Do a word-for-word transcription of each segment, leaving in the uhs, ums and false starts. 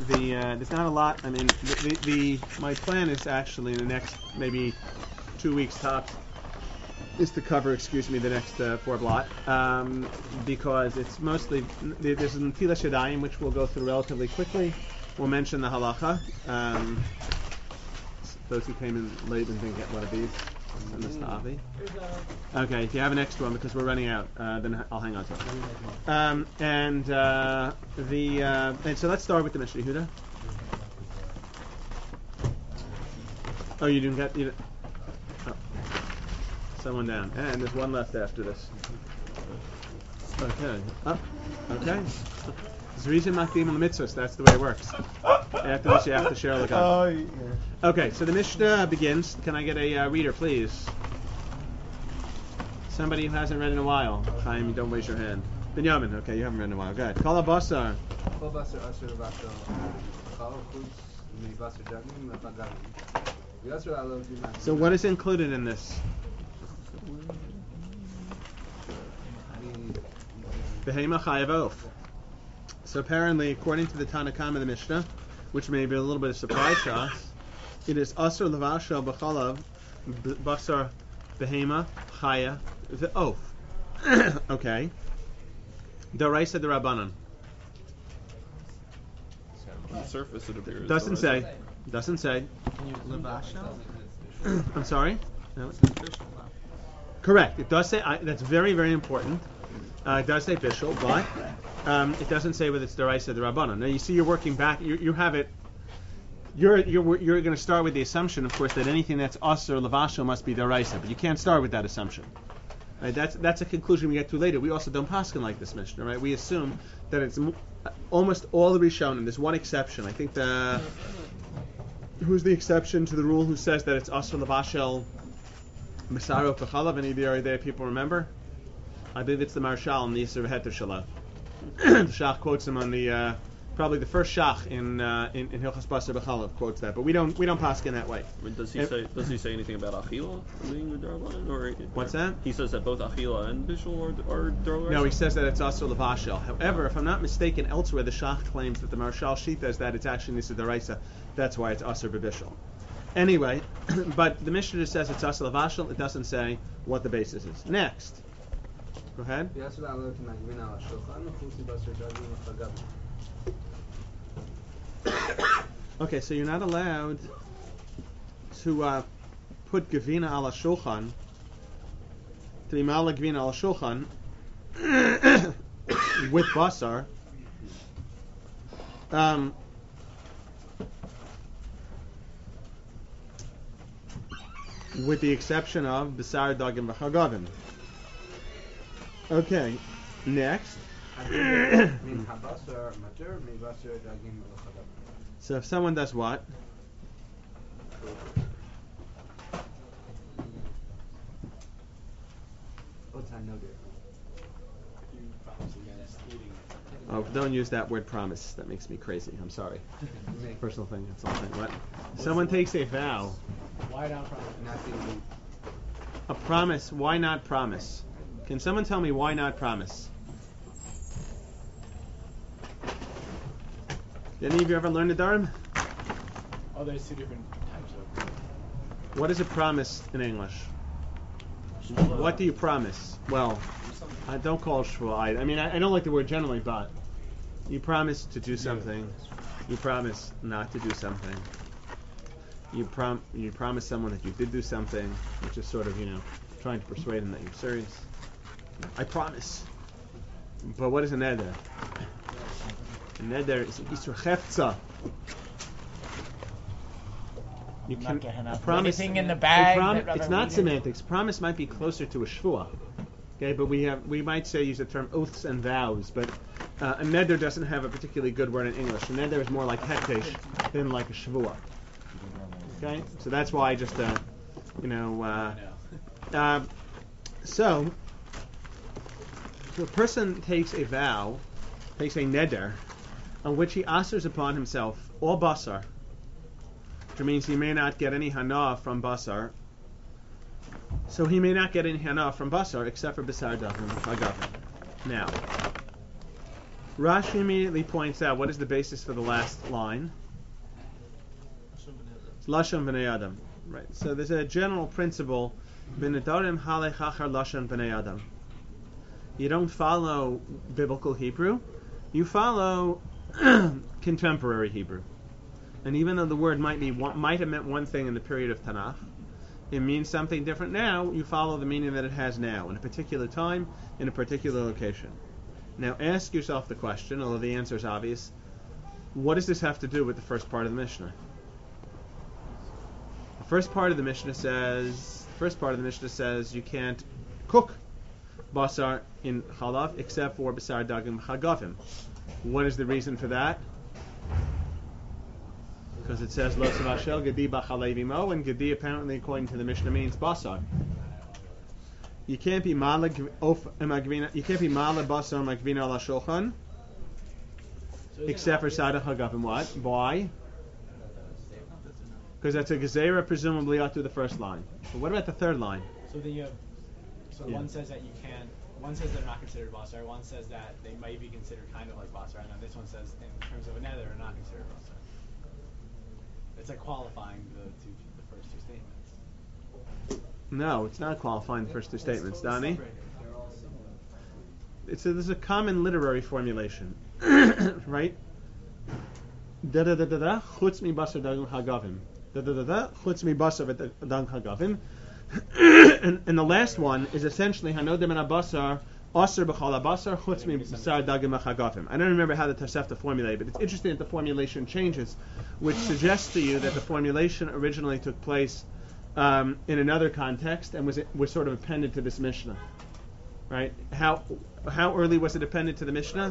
the uh, there's not a lot. I mean, the, the, the my plan is actually in the next maybe two weeks tops is to cover, excuse me, the next uh, four blot um, because it's mostly there's an Netilas Yadayim which we'll go through relatively quickly. We'll mention the halacha. Um, those who came in late and didn't get one of these. Send this to Avi. Okay, if you have an extra one because we're running out, uh, then I'll hang on to it. Um, and uh, the uh, and so let's start with the Mishnah Yehuda. Oh, you didn't get you. Didn't, oh. Someone down, and there's one left after this. Okay. Up. Okay. Zrizim Makdim and the mitzvahs. That's the way it works. After this, you have to share the Oh, yeah. Okay, so the Mishnah begins. Can I get a uh, reader, please? Somebody who hasn't read in a while. Chaim, don't raise your hand. Binyamin, okay, you haven't read in a while. Go ahead. Kol basar. Kol basar asher v'asher chal chutz mi-basar jagim v'chagavim. V'asher alo d'man. So what is included in this? Behema chayav oaf. So apparently, according to the Tanakh of the Mishnah, which may be a little bit of surprise to us, it is asur levashel b'chalav basar behema chaya v'of. Okay. Daraisa de Rabbanan. On the surface, it appears. Doesn't say. Doesn't say. Can you levashel? I'm sorry. No. Correct. It does say. I, that's very, very important. Uh, it does say bishul, but um, it doesn't say whether it's deraisa or the rabbanon. Now you see, you're working back. You, you have it. You're you're you're going to start with the assumption, of course, that anything that's us or levashel must be deraisa, but you can't start with that assumption. Right? That's that's a conclusion we get to later. We also don't paskin like this Mishnah, right? We assume that it's m- almost all the Rishonim. There's one exception. I think the who's the exception to the rule who says that it's us or levashel, Masaro Pechalav. Any of the there people remember? I believe it's the Marshal in the Yisr V'Heter Shalah. The Shach quotes him on the uh, probably the first Shach in uh, in, in Hilchas Basar B'Chalav quotes that, but we don't we don't paskin that way. I mean, does he If, say does he say anything about achila being the darban, or What's that? He says that both achila and bishul are are darban. No, he says that it's also levashel. However, if I'm not mistaken, elsewhere the Shach claims that the Marshal Shita is that it's actually Nisa Daraisa. That's why it's Asur B'Bishul. Anyway, but the Mishnah just says it's Asur Levashel. It doesn't say what the basis is. Next. Go ahead. Okay, so you're not allowed to uh, put Gavina ala Shulchan, to be Mala Gavina ala Shulchan, with Basar. Um, with the exception of Basar Dagim V'Chagavim. Okay, next. So if someone does what? Oh, don't use that word promise. That makes me crazy. I'm sorry. Personal thing. That's all thing. What? Someone takes a vow. Why not promise? A promise. Why not promise? Can someone tell me why not promise? Did any of you ever learn the Dharam? Oh, there's two different types of. What is a promise in English? What do you promise? Well, I don't call it shvua. I, I mean, I, I don't like the word generally, but you promise to do something. You promise not to do something. You prom you promise someone that you did do something, which is sort of, you know, trying to persuade them that you're serious. I promise. But what is a neder? A neder is an isur chefza. You can a promise. Anything in the bag. Prom- that it's not semantics. Promise might be closer to a shvua. Okay, but we have we might say use the term oaths and vows, but uh, a neder doesn't have a particularly good word in English. A neder is more like hekdesh than like a shvua. Okay, so that's why I just uh, you know. Uh, uh, so, so a person takes a vow, takes a neder, on which he asers upon himself all basar, which means he may not get any hana from basar. So he may not get any hana from basar except for basar dafim agavim. Now, Rashi immediately points out what is the basis for the last line. Lashon b'nei Adam. Right. So there's a general principle. B'nedarim halech achar lashon b'nei Adam. You don't follow biblical Hebrew. You follow contemporary Hebrew. And even though the word might be might have meant one thing in the period of Tanakh, it means something different now. You follow the meaning that it has now, in a particular time, in a particular location. Now ask yourself the question, although the answer is obvious, what does this have to do with the first part of the Mishnah? The first part of the Mishnah says, the first part of the Mishnah says you can't cook basar in chalav except for basar dagim chagavim. What is the reason for that? Because it says lo savashel gedi b'chalev imo, and gedi apparently, according to the Mishnah, means basar. You can't be mala of magvina. You can't be mala basar magvina ala shulchan except for sadach hagavim. What? Why? Because that's a gezerah, presumably up to the first line. But what about the third line? So then you have, so Yeah. one says that you can't. One says they're not considered basar. One says that they might be considered kind of like basar, and then this one says in terms of a nether are not considered basar. It's like qualifying the two, the first two statements. No, it's not qualifying the first two statements, Donnie. It's a, this is a common literary formulation, right? Da da da da da. Chutz mi basar dagim hagavim. Da da da da. Chutz mi basar dagim hagavim. And, and the last one is essentially Hanodim and Abasar Aser b'chal Abasar Chutz mi basar dagim hagavim. I don't remember how the Tosefta formulated, but it's interesting that the formulation changes, which suggests to you that the formulation originally took place um, in another context and was was sort of appended to this Mishnah, right? How how early was it appended to the Mishnah?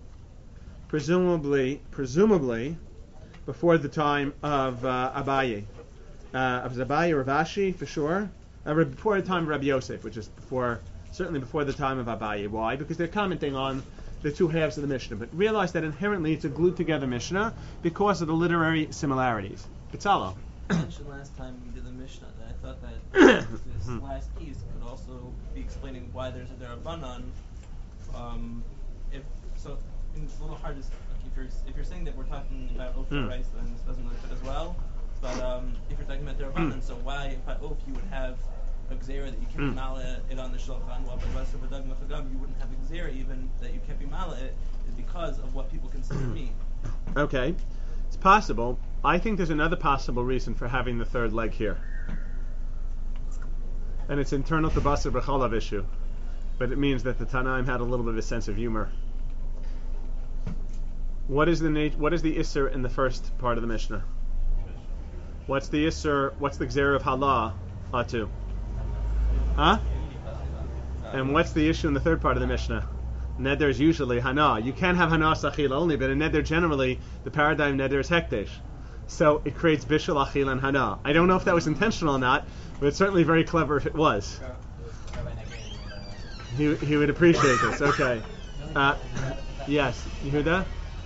Presumably, presumably, before the time of uh, Abaye, uh, of Zabaye or Vashi for sure, uh, before the time of Rabbi Yosef, which is before, certainly before the time of Abaye. Why? Because they're commenting on the two halves of the Mishnah, but realize that inherently it's a glued together Mishnah because of the literary similarities. Pitzalo. You mentioned last time we did the Mishnah that I thought that this last piece could also be explaining why there's a derabanan. Um, if so. It's a little hard to, like, if you're if you're saying that we're talking about oaf Mm. rice, then this doesn't really fit as well. But um, if you're talking about derabanan, so why by oaf you would have a gzera that you can't Mm. be mala it on the shulchan, while by rest of the dagim chagam you wouldn't have a gzera even that you can't be mala it, is because of what people consider meat. Okay, it's possible. I think there's another possible reason for having the third leg here, and it's internal to basar b'chalav issue, but it means that the Tanaim had a little bit of a sense of humor. What is the nat- What is the isser in the first part of the Mishnah? What's the isser? What's the gzera of halah atu? Huh? And what's the issue in the third part of the Mishnah? Neder is usually hana. You can have hana sachil only, but in neder generally the paradigm neder is hekdesh. So it creates bishul achil and hana. I don't know if that was intentional or not, but it's certainly very clever if it was. He he would appreciate this. Okay. Uh, yes, Yehuda.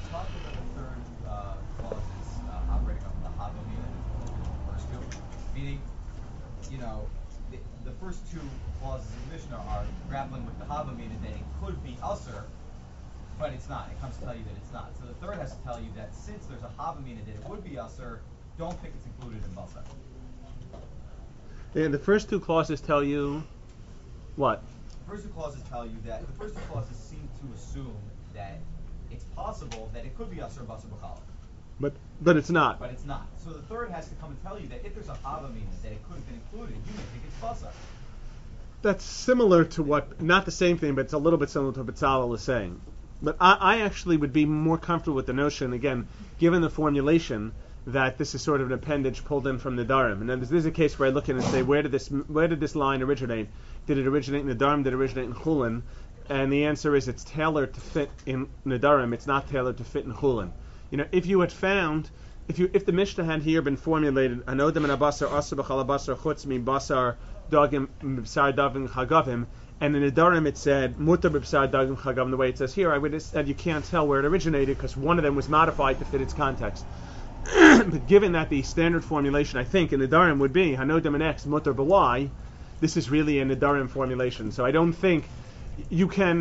Meaning, you know, the, the first two clauses in the Mishnah are grappling with the Hava, meaning that it could be Usr, but it's not. It comes to tell you that it's not. So the third has to tell you that since there's a Hava, meaning that it would be Usr, don't think it's included in Basar. And the first two clauses tell you what? The first two clauses tell you that the first two clauses seem to assume that it's possible that it could be Usr, Basar, B'chala. But but it's not. But it's not. So the third has to come and tell you that if there's a Hava, meaning that it could have been included, you may think it's Basar. That's similar to what, not the same thing, but it's a little bit similar to what Betzalel is saying. But I, I actually would be more comfortable with the notion, again, given the formulation, that this is sort of an appendage pulled in from the Nedarim. And then this is a case where I look in and say, where did this where did this line originate? Did it originate in Nedarim? Did it originate in Chulin? And the answer is it's tailored to fit in Nedarim. It's not tailored to fit in Chulin. You know, if you had found, if you if the Mishnah had here been formulated, Anodim and Abasar, Asar b'chal Abasar, Chutz mi Basar, Dagim, B'sar Davim, Chagavim, and in the Nedarim it said, Mutar b'sar Dagim, Chagavim, the way it says here, I would have said you can't tell where it originated because one of them was modified to fit its context. But given that the standard formulation, I think, in the Nedarim would be, Hanodim and X, Mutar b'Y, this is really a Nedarim formulation. So I don't think you can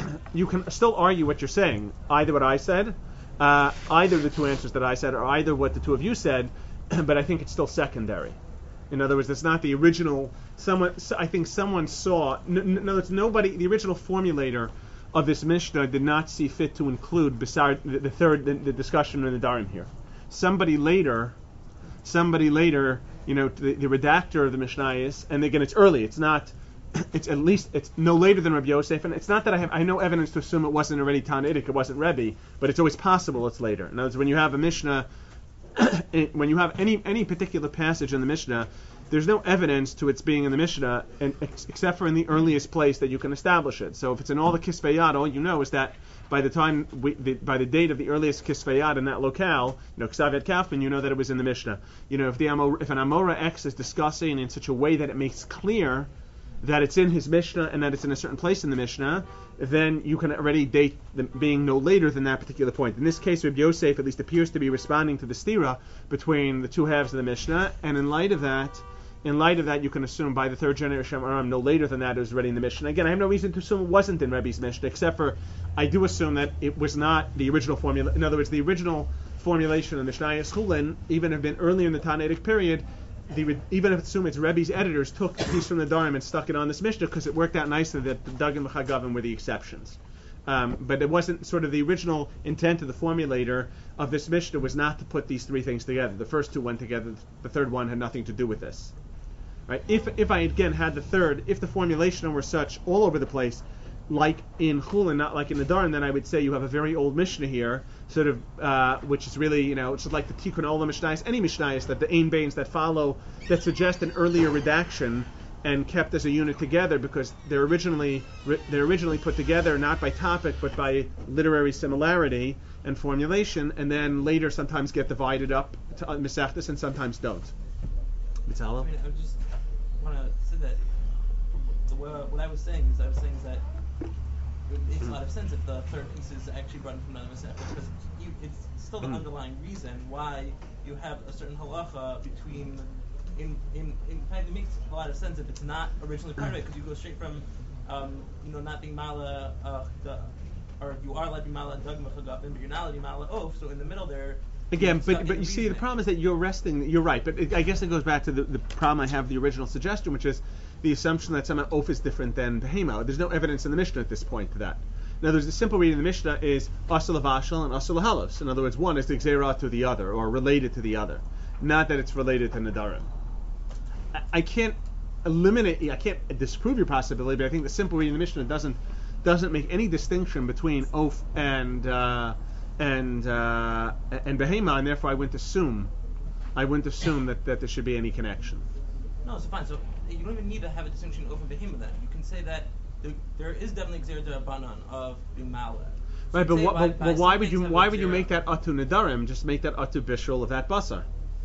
you can still argue what you're saying, either what I said, uh, either the two answers that I said, or either what the two of you said, but I think it's still secondary. In other words, it's not the original. Someone, I think someone saw. No, no, it's nobody. The original formulator of this Mishnah did not see fit to include beside the, the third the, the discussion in the Darim here. Somebody later, somebody later, you know, the, the redactor of the Mishnah is, and again, it's early. It's not. It's at least it's no later than Rabbi Yosef, and it's not that I have I know evidence to assume it wasn't already Tanaitic, it wasn't Rebbe, but it's always possible it's later. In other words, when you have a Mishnah. When you have any any particular passage in the Mishnah, there's no evidence to its being in the Mishnah, and, ex- except for in the earliest place that you can establish it. So if it's in all the Kisvei Yad, all you know is that by the time we, the, by the date of the earliest Kisvei Yad in that locale, you know, Ksav Yad Kaufman, you know that it was in the Mishnah. You know, if the Amor, if an Amora X is discussing in such a way that it makes clear that it's in his Mishnah and that it's in a certain place in the Mishnah, then you can already date them being no later than that particular point. In this case, Rabbi Yosef at least appears to be responding to the stira between the two halves of the Mishnah, and in light of that, in light of that, you can assume by the third generation Aram, no later than that, it was already in the Mishnah. Again, I have no reason to assume it wasn't in Rebbe's Mishnah, except for I do assume that it was not the original formula. In other words, the original formulation of Mishnah Chulin, even have been earlier in the Tanaitic period. The, even if assume it's Rebbe's editors took a piece from the Darim and stuck it on this Mishnah because it worked out nicely that the Dug and Chagavim were the exceptions. Um, but it wasn't sort of the original intent of the formulator of this Mishnah was not to put these three things together. The first two went together. The third one had nothing to do with this. Right? If if I again had the third, if the formulation were such all over the place, like in Chulin, not like in the Darim, then I would say you have a very old Mishnah here, sort of, uh, which is really, you know, it's like the Tikkun Olam Mishnayos, any Mishnayos that the Ein Bains that follow, that suggest an earlier redaction and kept as a unit together because they're originally they're originally put together not by topic but by literary similarity and formulation, and then later sometimes get divided up to Masechtas and sometimes don't. Mitzalo? I mean, I just want to say that what, what I was saying is I was saying that it makes a lot of sense if the third piece is actually brought from another Masechta, because you, it's still the mm. underlying reason why you have a certain halacha between. In, in in fact, it makes a lot of sense if it's not originally part of it, because you go straight from, um, you know, not being mala, uh, the, or you are like mala dogma chagafim, but you're not like mala oaf. So in the middle there. Again, but but you see, the problem is that you're resting. You're right, but it, I guess it goes back to the, the problem I have with the original suggestion, which is the assumption that somehow oaf is different than behema. There's no evidence in the Mishnah at this point to that. Now, there's the simple reading of the Mishnah is asal avashal and asal halos. In other words, one is the gzeira to the other, or related to the other, not that it's related to nadarim. I, I can't eliminate, I can't disprove your possibility, but I think the simple reading of the Mishnah doesn't doesn't make any distinction between oaf and uh, and uh, and behema, and therefore I wouldn't assume, I wouldn't assume that, that there should be any connection. No, so fine. So you don't even need to have a distinction over behema. Then you can say that there, there is definitely gzeira derabanan of bimala. So right, but, what, by, but, by but why would you why would you gzeira. make that atu nadarim? Just make that atu bishul of that basar.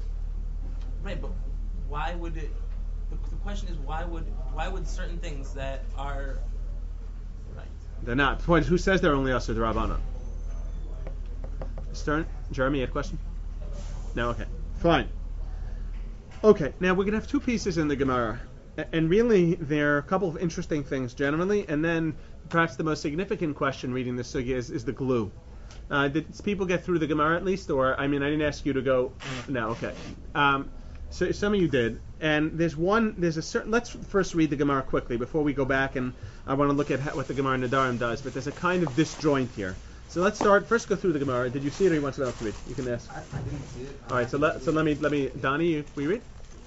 Right, but why would it? The, the question is why would why would certain things that are right? They're not. The point is, who says they're only atu derabanan? Stern, Jeremy, you had a question? No, okay, fine. Okay, now we're going to have two pieces in the Gemara, and really there are a couple of interesting things generally, and then perhaps the most significant question reading this sugya is, is the glue. Uh, did people get through the Gemara at least, or I mean, I didn't ask you to go. No, okay. Um, so some of you did, and there's one. There's a certain. Let's first read the Gemara quickly before we go back, and I want to look at how, what the Gemara Nadarim does. But there's a kind of disjoint here. So let's start. First, go through the Gemara. Did you see it, or you want someone else to read? You can ask. I, I didn't see it. All right. So let so let me let me Donnie, you, will you read?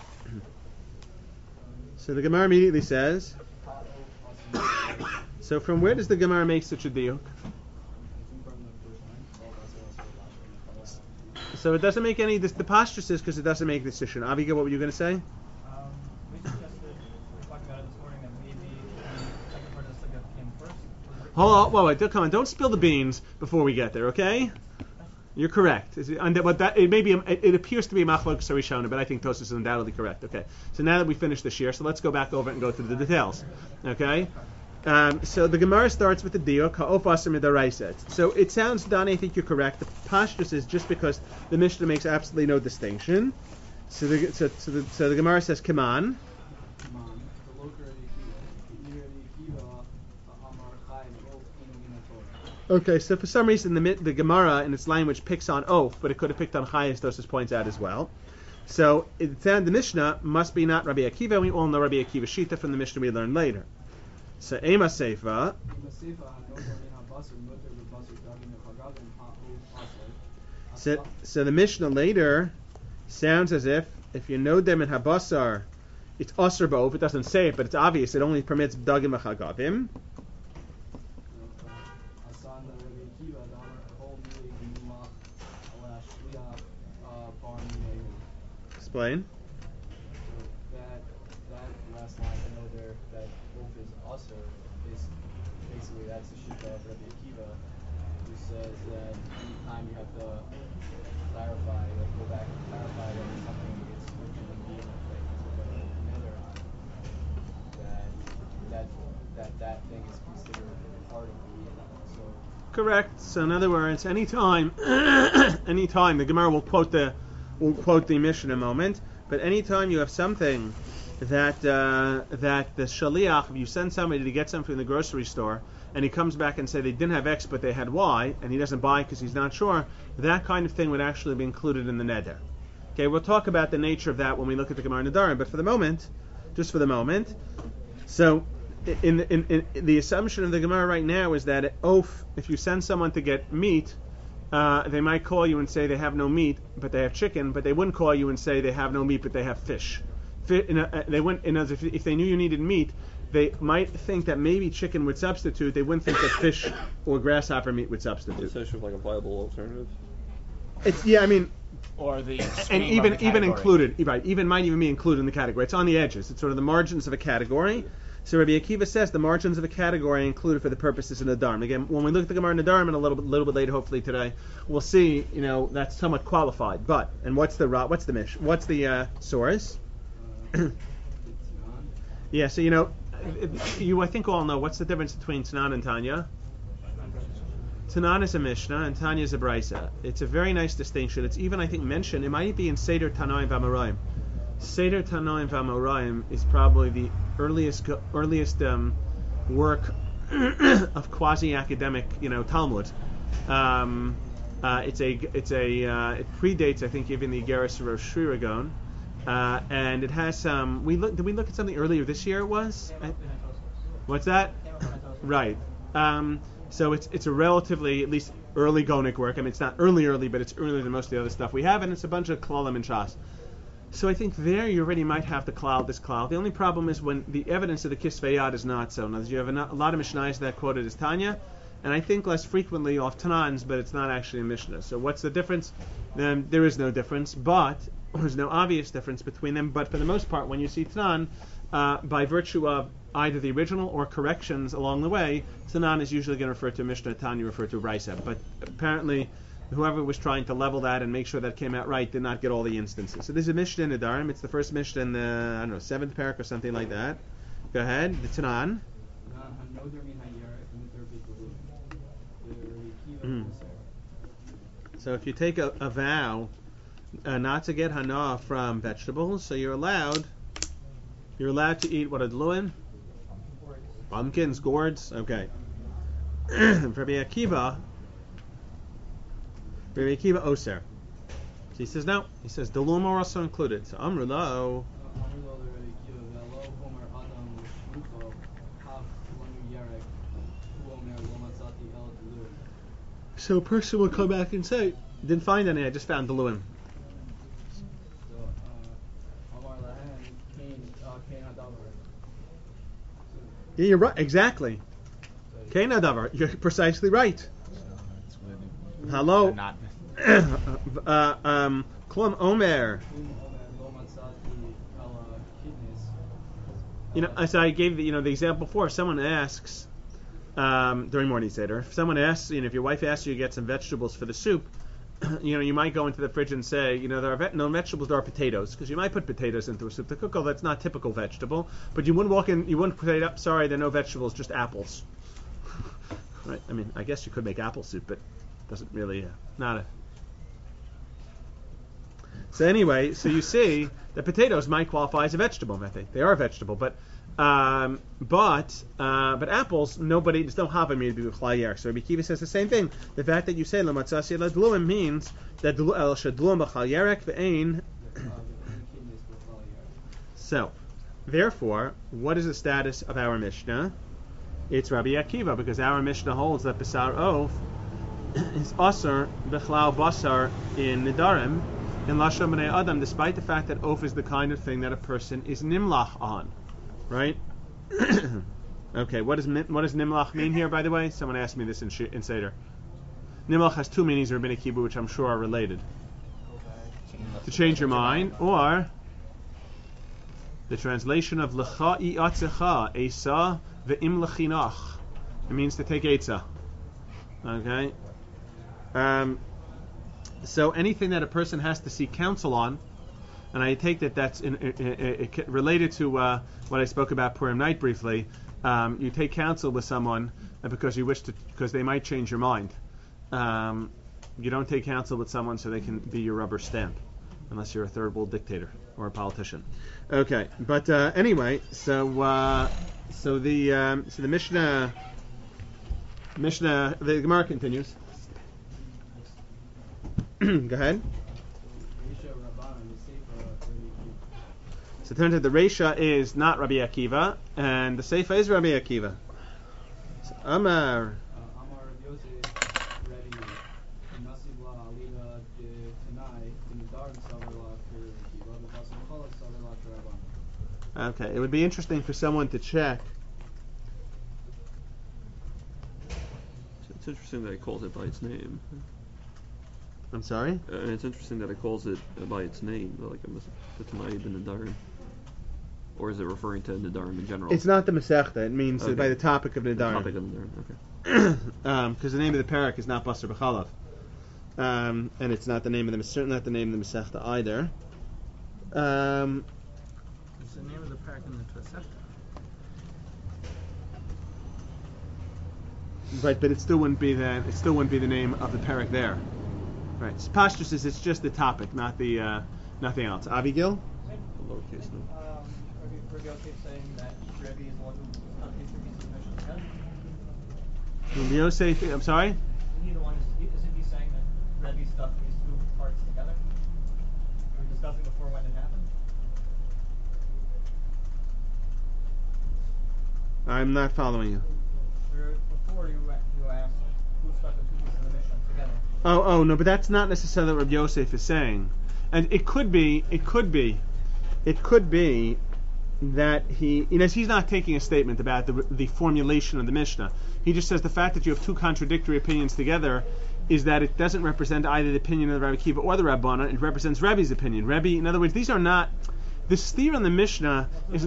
So the Gemara immediately says. So from where does the Gemara make such a diuk? So it doesn't make any. This, the posture says because it doesn't make decision. Aviga, what were you going to say? Um, we suggested, we were talking about it this morning, that maybe the second part of the sugya came first. Hold on, wait, wait, come on, don't spill the beans before we get there, okay? You're correct. Is it, and that, but that, it may be, it, it appears to be a machlok sarishona, but I think Tosfos is undoubtedly correct. Okay, so now that we finished this year, so let's go back over it and go through the details. Okay, um, so the Gemara starts with the diuk ha'of aser midaraisa. So it sounds, Donnie, I think you're correct. The posture is just because the Mishnah makes absolutely no distinction. So the so, so the, so the Gemara says, "Come on." Okay, so for some reason the mi- the Gemara in its language picks on oaf, but it could have picked on chayes. Tosfos points out as well. So it, then the Mishnah must be not Rabbi Akiva. We all know Rabbi Akiva Shita from the Mishnah we learn later. So Ema Seifa. So, so the Mishnah later sounds as if if you know them in habasar, it's asr ba'of. It doesn't say it, but it's obvious. It only permits dagim v'chagavim. Explain. So that that last line, I know there that oath is usher is basically that's the shita of Rabbi Akiva, who says that anytime you have to clarify, like go back and clarify whether something is originally being like another on, that that that that thing is considered part of the so. Correct. So in other words, anytime, anytime the Gemara will quote the will quote the Mishnah in a moment, but anytime you have something that uh, that the shaliach, if you send somebody to get something from the grocery store, and he comes back and say they didn't have X but they had Y, and he doesn't buy because he's not sure, that kind of thing would actually be included in the neder. Okay, we'll talk about the nature of that when we look at the Gemara Nedarim, but for the moment, just for the moment, so in, in, in, in the assumption of the Gemara right now is that oaf, if you send someone to get meat, Uh, they might call you and say they have no meat, but they have chicken, but they wouldn't call you and say they have no meat, but they have fish. Fi- in a, uh, they wouldn't, in other, if, if they knew you needed meat, they might think that maybe chicken would substitute. They wouldn't think that fish or grasshopper meat would substitute. Fish is like a viable alternative. It's yeah, I mean, Or the and stream of even the even category. included, right? Even might even be included in the category. It's on the edges. It's sort of the margins of a category. So Rabbi Akiva says the margins of a category are included for the purposes of Nadarim. Again, when we look at the Gemara Nadarim and a little bit, little bit later, hopefully today, we'll see. You know, that's somewhat qualified. But and what's the what's the mish? What's the uh, source? Yeah. So you know, you I think all know what's the difference between Tanan and Tanya. Tanan is a Mishnah and Tanya is a Brisa. It's a very nice distinction. It's even I think mentioned. It might be in Seder Tanaim V'Amoraim. Seder Tanaim V'Amoraim is probably the earliest earliest um, work of quasi-academic, you know, Talmud. Um, uh, it's a it's a uh, it predates I think even the Igeris of Rosh Shiragon, uh, and it has some. We look. Did we look at something earlier this year? It was. I, what's that? Right. Um, so it's it's a relatively at least early Gonic work. I mean, it's not early early, but it's earlier than most of the other stuff we have, and it's a bunch of Klalim and Shas. So I think there you already might have the cloud, this cloud. The only problem is when the evidence of the Kisvei Yad is not so. Now, you have a, a lot of Mishnayos that quoted as Tanya, and I think less frequently off Tanans, but it's not actually a Mishnah. So what's the difference? Then there is no difference, but there's no obvious difference between them. But for the most part, when you see Tanan, uh, by virtue of either the original or corrections along the way, Tanan is usually going to refer to Mishnah, Tanya refer to Brisa. But apparently, whoever was trying to level that and make sure that came out right did not get all the instances. So there's a Mishnah in Nedarim. It's the first Mishnah in the, I don't know, seventh parak or something like that. Go ahead. The Tanan. Mm. So if you take a, a vow uh, not to get hana from vegetables, so you're allowed, you're allowed to eat what are dluin? Pumpkins, gourds. Okay. For Rabbi Akiva, Rabbi Akiva Oser. So he says no. He says Delum are also included. So Amrulo. So a person will come back and say, didn't find any, I just found Deluim. Yeah, you're right, exactly. Kain Adavar, you're precisely right. Hello. uh, um, Klum Omer. You know, as I gave the, you know, the example before, if someone asks um, during morning seder, if someone asks, you know, if your wife asks you to get some vegetables for the soup, you know, you might go into the fridge and say, you know, there are ve- no vegetables, there are potatoes, because you might put potatoes into a soup to cook. Oh, that's not typical vegetable, but you wouldn't walk in, you wouldn't say, up, sorry, there are no vegetables, just apples. Right? I mean, I guess you could make apple soup, but it doesn't really, uh, not a. So anyway, so you see that potatoes might qualify as a vegetable method. They are a vegetable, but Um, but uh, but apples, nobody, there's no hava made to be b'chlal yerek. So Rabbi Kiva says the same thing. The fact that you say lamatzasi ledluim means that el shadluim b'chlal yerek ve'ein. So, therefore, what is the status of our Mishnah? It's Rabbi Akiva, because our Mishnah holds that Basar Oaf is Asar B'chlal Basar in Nidarim, in Lashon B'nei Adam, despite the fact that Oaf is the kind of thing that a person is Nimlach on. Right? Okay, what does what does Nimlach mean here, by the way? Someone asked me this in, in Seder. Nimlach has two meanings in Rabbinic Hebrew, which I'm sure are related. To change your mind, or the translation of L'cha i'atzecha, Esa ve'im l'chinach. It means to take Eitzah. Okay? Um, so anything that a person has to seek counsel on, and I take that that's in, in, in, in, related to uh, what I spoke about Purim night briefly, um, you take counsel with someone uh, because you wish to, because they might change your mind. Um, you don't take counsel with someone so they can be your rubber stamp, unless you're a third world dictator or a politician. Okay, but uh, anyway, so uh, so the um, so the Mishnah Mishnah the Gemara continues. Go ahead. So it turns out the Reisha is not Rabbi Akiva, and the Seifa is Rabbi Akiva. So, Amar. Okay, it would be interesting for someone to check. It's interesting that it calls it by its name. I'm sorry? Uh, and it's interesting that it calls it uh, by its name, like the Tanai and Nadarim. Or is it referring to Nadarim in general? It's not the Masechta. It means okay. by the topic of Nadarim. The topic of Nadarim, okay. Because um, the name of the parak is not Basar B'chalav. Um, and it's not the name of the certainly not the name of the Masechta either. Um, it's the name of the parak in the Tosefta. Right, but it still wouldn't be the it still wouldn't be the name of the parak there. Right. Pashtus is it's just the topic, not the uh, nothing else. Abigail? Lowercase no. Um, Rabbi Yosef saying that Rebbe is the one who stuck these two pieces of Mishnah together. Rabbi Yosef, I'm sorry? Isn't he the one? Isn't he saying that Rebbe stuck these two parts together? We were discussing before when it happened. I'm not following you. Before you you asked who stuck the two pieces of the Mishnah together. Oh, oh no, but that's not necessarily what Rabbi Yosef is saying, and it could be, it could be, it could be that he, you know, he's not taking a statement about the the formulation of the Mishnah. He just says the fact that you have two contradictory opinions together is that it doesn't represent either the opinion of the Rabbi Kiva or the Rabbana. It represents Rebbe's opinion. Rebbe, in other words, these are not the steer on the Mishnah is.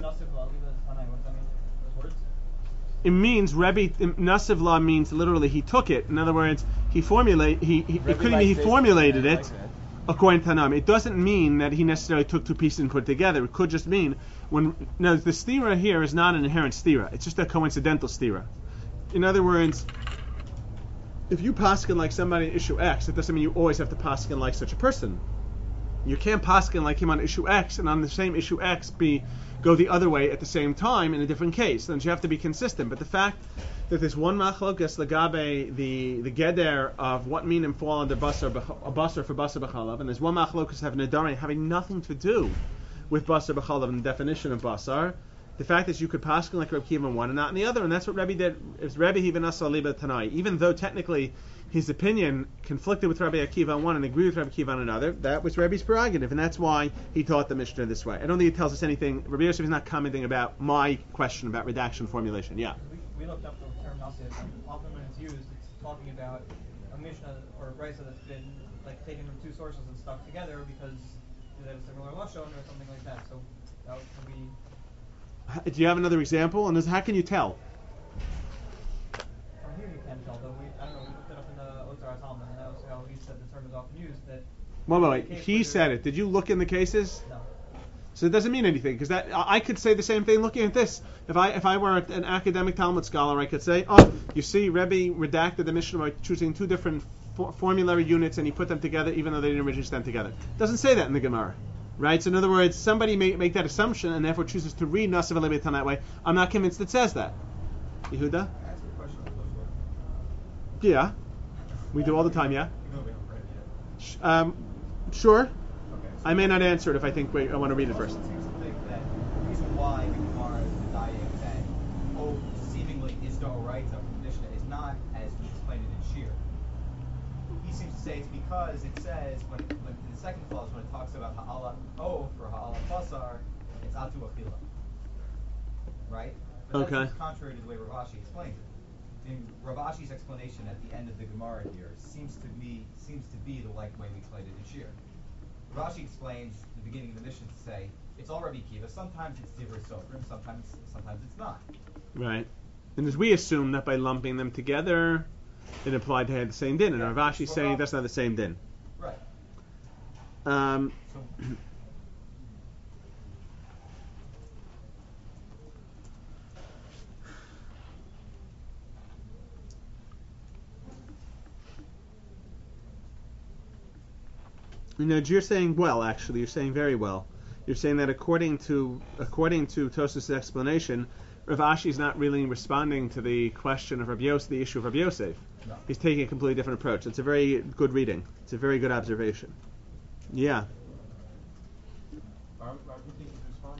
It means Rebbe Nasiv law means literally he took it. In other words, he formulate he, he it could mean he formulated it like according to Tanam. It doesn't mean that he necessarily took two pieces and put it together. It could just mean when no the stira here is not an inherent stira. It's just a coincidental stira. In other words, if you paskin like somebody in issue X, it doesn't mean you always have to paskin like such a person. You can't paskin like him on issue X and on the same issue X be go the other way at the same time in a different case. Then you have to be consistent. But the fact that there's one machlokas lagabe the the geder of what minim fall under basar a basar for basar b'chalav, and there's one machlokas having nadarim having nothing to do with basar b'chalav and the definition of basar. The fact that you could paskin like Reb Kiva on one and not on the other, and that's what Rebbe did. It's Rebbe even asaliba tanai. Even though technically his opinion conflicted with Rabbi Akiva on one and agreed with Rabbi Akiva on another, that was Rebbe's prerogative, and that's why he taught the Mishnah this way. I don't think it tells us anything. Rabbi Yosef is not commenting about my question about redaction formulation. Yeah. We, we looked up the term Nasir, and often when it's used, it's talking about a Mishnah or a Brisa that's been like taken from two sources and stuck together because they have a similar lashon or something like that. So that would be. Do you have another example? And how can you tell? From here you can tell, though. We, I don't know. We looked it up in the Otar Talmud, and that was how he said the term is often used. That. Wait, wait, wait. He said it. Did you look in the cases? No. So it doesn't mean anything because that I could say the same thing looking at this. If I if I were an academic Talmud scholar, I could say, oh, you see, Rebbe redacted the Mishnah by choosing two different for- formulary units and he put them together even though they didn't originally stand together. It doesn't say that in the Gemara. Right? So in other words, somebody may make that assumption and therefore chooses to read Nasav Alei Beitan that way. I'm not convinced it says that. Yehuda? Can I ask you a question on Joshua? Yeah. We do all the time, yeah? You know we haven't read it yet. Sh- Um, sure. Okay. So I may not answer it if I think, wait, I want to read it first. It seems to think that the reason why the Gemara is denying that oh seemingly is the Oraita from Mishnah is not as we explained it in Shir. He seems to say it's because it says when, when in the second clause when it talks about Ha'ala O for Ha'ala Basar, it's Atu Achila. Right? But Okay. that's contrary to the way Rav Ashi explains it. In Rav Ashi's explanation at the end of the Gemara here seems to be seems to be the like way we explained it in Shir. Rav Ashi explains the beginning of the Mishnah to say it's all Rabbi Kiva. Sometimes it's Divrei Sofrim, sometimes sometimes it's not. Right. And as we assume that by lumping them together, it implied they had the same din. And Yeah. Rav Ashi's Well, saying well- that's not the same din. Right. Um, So You know, you're saying well. Actually, you're saying very well. You're saying that according to according to Tosafos' explanation, Rav Ashi is not really responding to the question of Rabbi Yosef, the issue of Rabbi Yosef. No. He's taking a completely different approach. It's a very good reading. It's a very good observation. Yeah. Why, why do you think he's responding?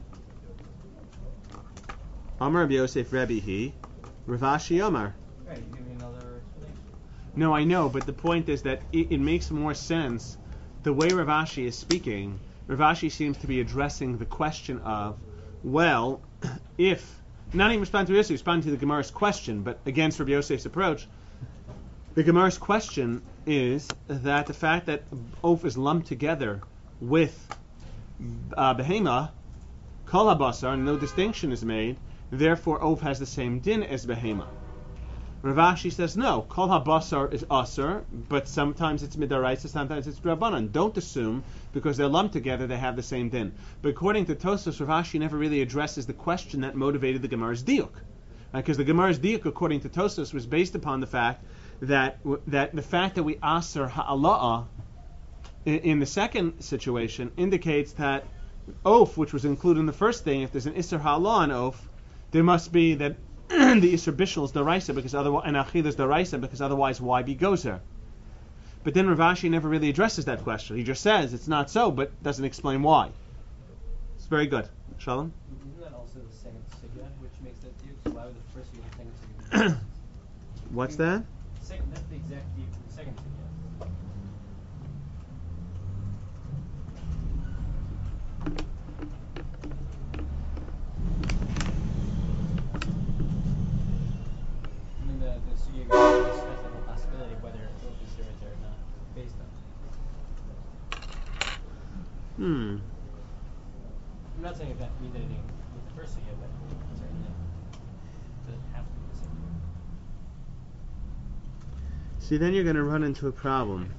Amar Rabbi Yosef Rebbe he, Rav Ashi Amar. Right, you give me another explanation. No, I know, but the point is that it, it makes more sense. The way Rav Ashi is speaking, Rav Ashi seems to be addressing the question of, well, if, not even responding to Yosef, responding to the Gemara's question, but against Rabbi Yosef's approach, the Gemara's question is that the fact that Oaf is lumped together with uh, Behema, Kol HaBasar, no distinction is made, therefore Oaf has the same din as Behema. Rav Ashi says no. Kol habasar is asar, but sometimes it's midaraisa, sometimes it's drabanan. Don't assume because they're lumped together they have the same din. But according to Tosafos, Rav Ashi never really addresses the question that motivated the Gemara's diuk, because uh, the Gemara's diuk, according to Tosafos, was based upon the fact that that the fact that we asar ha'ala'a in, in the second situation indicates that oaf, which was included in the first thing, if there's an isser ha'ala on oaf, there must be that the Isser Bishul is Daraisa because otherwise, and Achil is Daraisa because otherwise why be Gozer? But then Rav Ashi never really addresses that question. He just says it's not so, but doesn't explain why. It's very good. Shalom? Isn't that also the second sugya, which makes that diuk? So why would the first sugya the second sugya? What's that? Second, that's the exact diuk for the second sugya. I mean, the, the sugya goes to discuss the possibility of whether both is different or not, based on. Hmm. I'm not saying if that means anything with the first sugya, but certainly doesn't have to be the same. See, then you're going to run into a problem.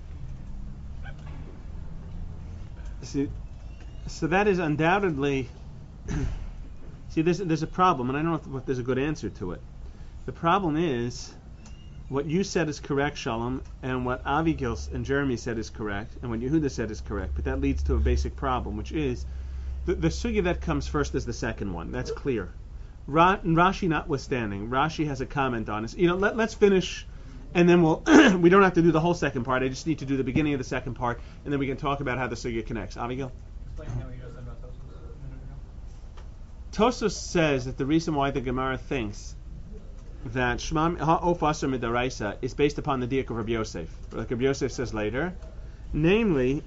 See, so that is undoubtedly. See, there's there's a problem, and I don't know if there's a good answer to it. The problem is, what you said is correct, Shalom, and what Avigil and Jeremy said is correct, and what Yehuda said is correct. But that leads to a basic problem, which is the, the sugya that comes first is the second one. That's clear. Ra, Rashi notwithstanding, Rashi has a comment on it. You know, let, let's finish, and then we'll. We don't have to do the whole second part. I just need to do the beginning of the second part, and then we can talk about how the sugya connects. Avigil? Explain how you just said about Tosfos a minute ago. Tosfos says that the reason why the Gemara thinks that Shema Ha'of Asar Midaraisa is based upon the diak of Rabbi Yosef, like Rabbi Yosef says later, namely,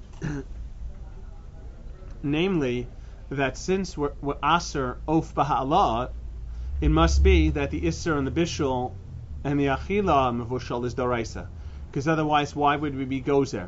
namely that since we're, we're Asar Of Baha'ala, it must be that the Isser and the Bishul and the Achila Mevushal is Daraisa, because otherwise why would we be Gozer?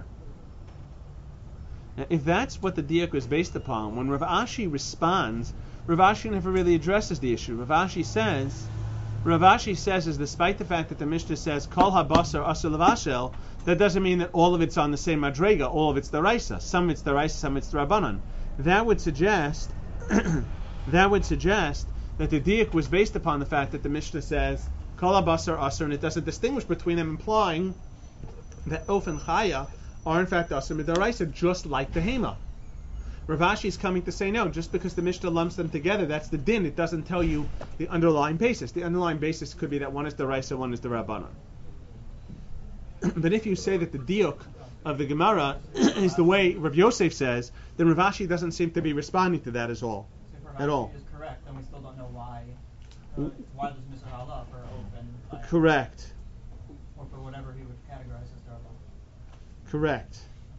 Now, if that's what the diak was based upon, when Rav Ashi responds, Rav Ashi never really addresses the issue. Rav Ashi says, Rav Ashi says is despite the fact that the Mishnah says Kol habasar asur levashel, that doesn't mean that all of it's on the same madrega, all of it's daraisa. Some it's daraisa, some it's drabanan. That would suggest that would suggest that the diak was based upon the fact that the Mishnah says Kol habasar asur, and it doesn't distinguish between them, implying that Of and Chaya are in fact asur midaraisa, just like the Hema. Rav Ashi is coming to say no, just because the Mishnah lumps them together, that's the din. It doesn't tell you the underlying basis. The underlying basis could be that one is the Raisa, one is the Rabbanan. But if you say that the diuk of the Gemara is the way Rav Yosef says, then Rav Ashi doesn't seem to be responding to that as all. So if Rav At all. Ashi is correct, then we still don't know why. Uh, why does Mister Allah for open? uh, Correct. Or for whatever he would categorize as Darabah. Correct.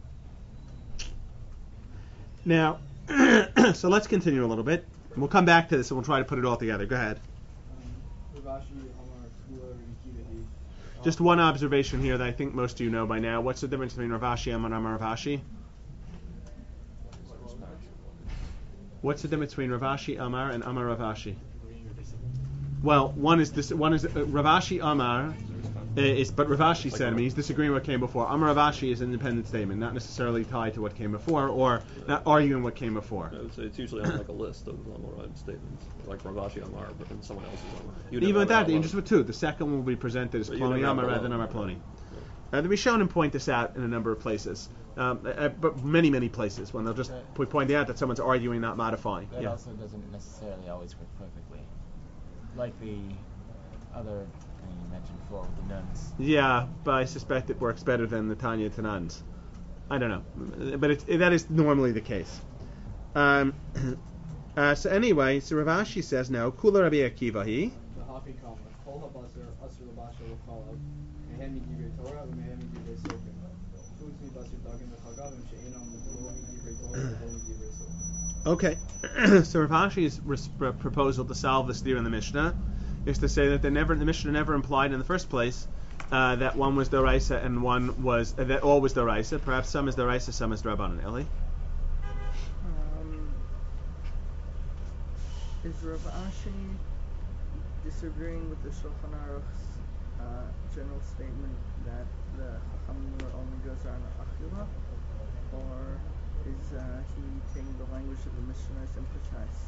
Now, so let's continue a little bit. We'll come back to this and we'll try to put it all together. Go ahead. Just one observation here that I think most of you know by now. What's the difference between Rav Ashi and Amar Rav Ashi? What's the difference between Rav Ashi Amar and Amar Rav Ashi? Well, one is this. One is uh, Rav Ashi Amar uh, is, but Rav Ashi said. I mean, he's disagreeing with what came before. Amar Rav Ashi is an independent statement, not necessarily tied to what came before, or not arguing what came before. I would say it's usually on like a list of Amoraim statements, like Rav Ashi Amar, but then someone else's Amar. You'd Even with never that, have just with two. The second one will be presented as But you Ploni never have Amar rather than alone. Amar Ploni. Uh, the Rishonim point this out in a number of places, um, uh, but many, many places when they'll just po- point out that someone's arguing, not modifying. That Yeah. also doesn't necessarily always work perfectly. Like the other thing you mentioned before with the nuns. Yeah, but I suspect it works better than the Tanya Tanans. I don't know, but it's, it, that is normally the case. Um, uh, so anyway, so Rav Ashi says no. Kula Rabbi Akiva he. Okay, so Rav Ashi's res- pr- proposal to solve this theory in the Mishnah is to say that the never the Mishnah never implied in the first place uh, that one was Doraisa and one was uh, that all was Doraisa. Perhaps some is Doraisa, some is Drabanan. Eli? Um, is Rav Ashi disagreeing with the Shulchan Aruch's uh, general statement that the Chachamim were only gozer on Achila, or is uh, he taking the language of the Mishnah as imprecise?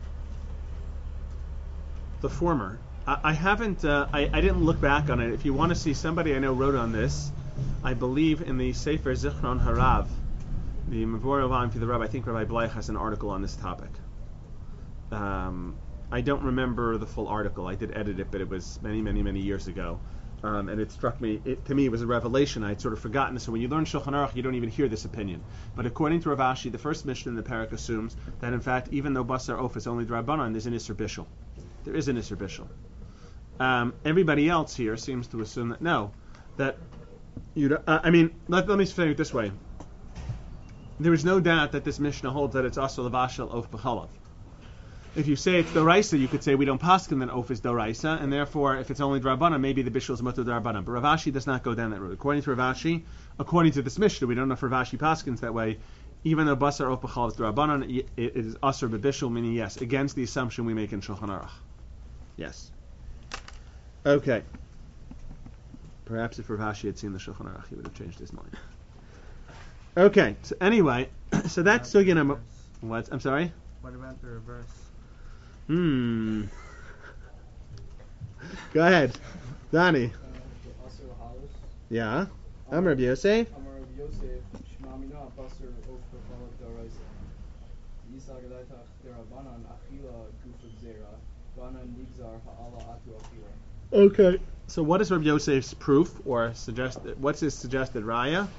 The former. I, I haven't. Uh, I, I didn't look back on it. If you want to see, somebody I know wrote on this. I believe in the Sefer Zichron Harav, the Memorial volume for the Rabbi. I think Rabbi Bleich has an article on this topic. Um, I don't remember the full article. I did edit it, but it was many, many, many years ago. Um, and it struck me, it, to me, it was a revelation. I had sort of forgotten this. So when you learn Shulchan Aruch, you don't even hear this opinion. But according to Rav Ashi, the first Mishnah in the parak assumes that, in fact, even though Basar Of is only Drabanan, there's an Isser Bishul. There is an Isser Bishul. Um, everybody else here seems to assume that, no, that, you. Uh, I mean, let, let me say it this way. There is no doubt that this Mishnah holds that it's also Lavashal Of B'chalav. If you say it's Doraisa, you could say we don't paskin that Of is Doraisa, and therefore, if it's only Drabana, maybe the Bishul is Mutter Drabana. But Rav Ashi does not go down that route. According to Rav Ashi, according to this Mishnah, we don't know if Rav Ashi paskins that way, even though Basar Of B'chalav is Drabana, it, it is Asr B'Bishul, meaning yes, against the assumption we make in Shulchan Aruch. Yes. Okay. Perhaps if Rav Ashi had seen the Shulchan Aruch, he would have changed his mind. Okay, so anyway, so that's Sugya number... What? I'm sorry? What about the reverse? Hmm. Go ahead. Donnie. Yeah? I'm Rabbi Yosef. Okay. So what is Rabbi Yosef's proof, or suggested? What's his suggested raya?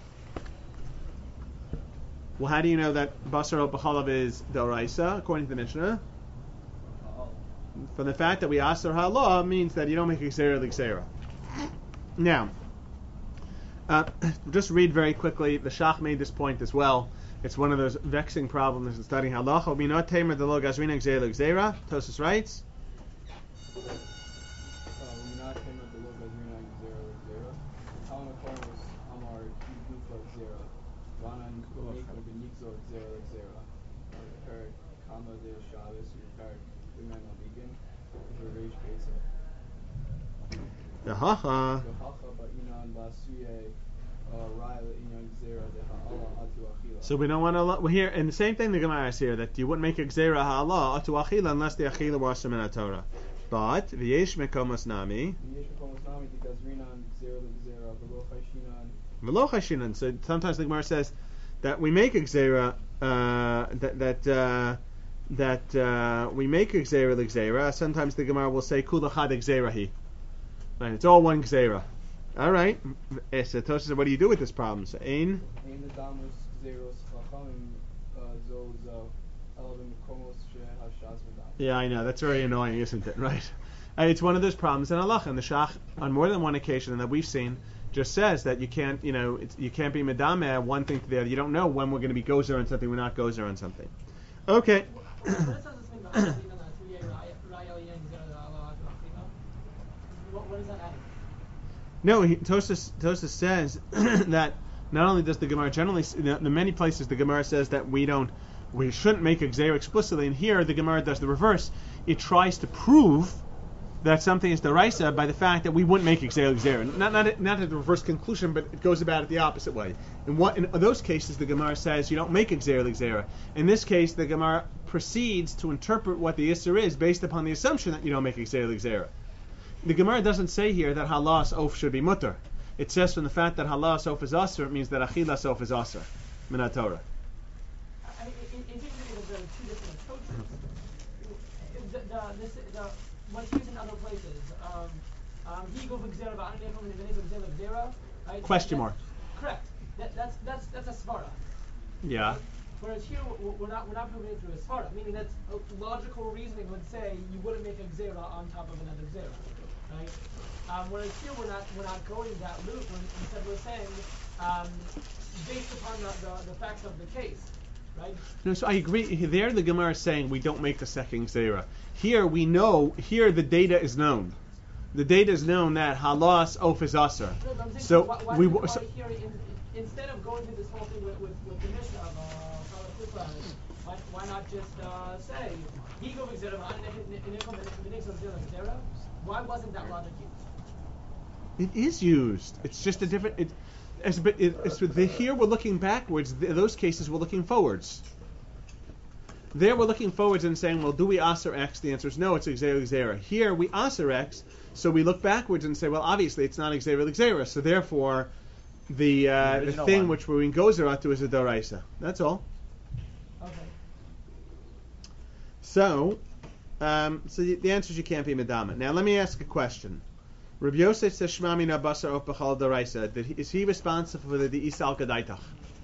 Well, how do you know that Basar Of B'chalav is Doraisa, according to the Mishnah? From the fact that we Asar Ha'lah means that you don't make Xera L'Xera. Now, uh, just read very quickly. The Shach made this point as well. It's one of those vexing problems in studying Halacha. We not tamer the lo gazrina Xera L'Xera. Tosas writes. Yahaha. So we don't want to. Well, here, and the same thing the Gemara is here, that you wouldn't make a Gzera Ha'ala Atu Achila unless the Achila was from in Torah. But V'yesh Mekomos Nami. V'lo Chashinan. So sometimes the Gemara says that we make a Gzera uh, that that uh, that uh, we make a gzeira l'gzeira. Sometimes the Gemara will say kula chad gzeirahi. Right, it's all one gzeira. All right. So Tosha said, what do you do with this problem? So ein. Yeah, I know. That's very annoying, isn't it? Right. Uh, it's one of those problems in halacha. And the Shach, on more than one occasion that we've seen, just says that you can't, you know, it's, you can't be medameh one thing to the other. You don't know when we're going to be gozer on something, we're not gozer on something. Okay. What does this mean by what, what does that add? No, he, Tosas, Tosas says that not only does the Gemara generally, in many places the Gemara says that we don't, we shouldn't make a gzeira explicitly, and here the Gemara does the reverse. It tries to prove that something is deraisa by the fact that we wouldn't make gzeira gzeira. Not not not a reverse conclusion, but it goes about it the opposite way. In what in those cases the Gemara says you don't make a gzeira gzeira. In this case, the Gemara proceeds to interpret what the isser is based upon the assumption that you don't make a gzeira gzeira. The Gemara doesn't say here that halas oaf should be mutter. It says from the fact that halas oaf is aser, it means that achilas oaf is aser. Minat Torah. I mean, it, it, it seems to me that there are two different approaches. The, the, this, the, what's used in other places. Um, um, he go for gzera, but I don't know if gzera, right? Question that, mark. Correct. That, that's that's that's a svara. Yeah. Whereas here we're not we're not proving it through a svara, meaning that logical reasoning would say you wouldn't make a gzera on top of another gzera, right? Um, whereas here we're not we're not going that route. When, instead we're saying um, based upon the, the, the facts of the case. Right? No, so I agree. There, the Gemara is saying we don't make the second gzeira. Here, we know. Here, the data is known. The data is known that halas oaf is aser. No, so why, why we why so, here in, instead of going through this whole thing with, with, with the Mishnah of uh, why, why not just uh, say he go why wasn't that logic used? It is used. It's just a different. It, As, but it, it's, the, here we're looking backwards. In those cases, we're looking forwards. There we're looking forwards and saying, well, do we aser X? The answer is no, it's Xera Xera. Here we aser X, so we look backwards and say, well, obviously it's not Xera Xera, so therefore the uh, the, the thing one. which we're in Gozer to is a Doraisa. That's all. Okay. So, um, so the, the answer is you can't be Medama. Now let me ask a question. Rabbi Yosef says Shmami na basar of b'chal daraisa. Is he responsible for the isal kadaitach,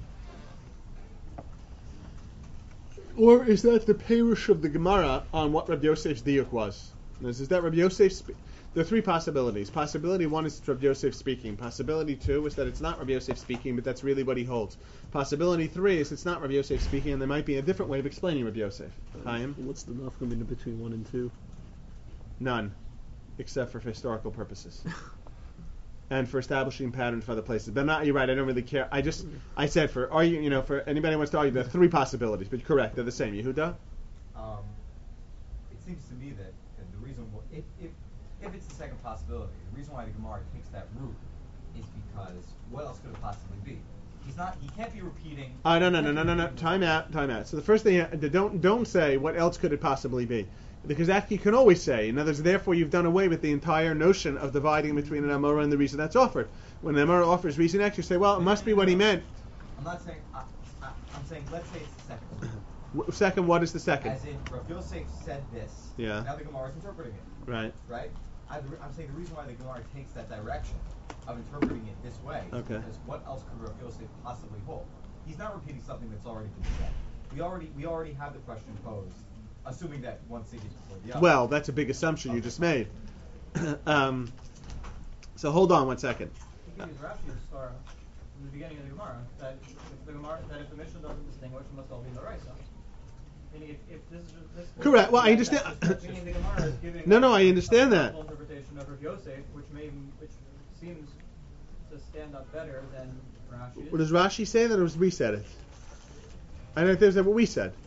or is that the perush of the Gemara on what Rabbi Yosef's diuk was? Is, is that Rabbi Yosef? Spe- there are three possibilities. Possibility one is Rabbi Yosef speaking. Possibility two is that it's not Rabbi Yosef speaking, but that's really what he holds. Possibility three is it's not Rabbi Yosef speaking, and there might be a different way of explaining Rabbi Yosef. Chaim? What's the nafkamina between one and two? None. Except for historical purposes and for establishing patterns for other places. But not, you're right. I don't really care. I just, I said for argue, you know, for anybody who wants to argue, there are three possibilities. But correct, they're the same. Yehuda. Um, it seems to me that uh, the reason, why, if if if it's the second possibility, the reason why the Gemara takes that route is because what else could it possibly be? He's not. He can't be repeating. Oh no no no no no no. Time out. Time out. So the first thing, don't don't say what else could it possibly be. Because that you can always say. In other words, therefore you've done away with the entire notion of dividing between an Amora and the reason that's offered. When the Amora offers reason X, you say, well, it must be what he meant. I'm not saying, I, I, I'm saying, let's say it's the second one. Second, what is the second? As in, Rav Yosef said this, yeah. Now the Gemara is interpreting it. Right. Right? I, I'm saying the reason why the Gemara takes that direction of interpreting it this way okay. is because what else could Rav Yosef possibly hold? He's not repeating something that's already been said. We already, we already have the question posed. Assuming that one thing is before the other. Well, that's a big assumption okay. you just made. um, so hold on one second. You can use Rashi's star in the beginning of the Gemara that if the Gemara that if the Mishnah doesn't distinguish, it must all be the Raisa. Meaning if, if this is this correct. Well, I understand. Meaning the Gemara is giving no, no, I understand a that. interpretation of Rav Yosef, which may which seems to stand up better than Rashi's. What does Rashi say that, or does we said it? I don't know if there's what we said.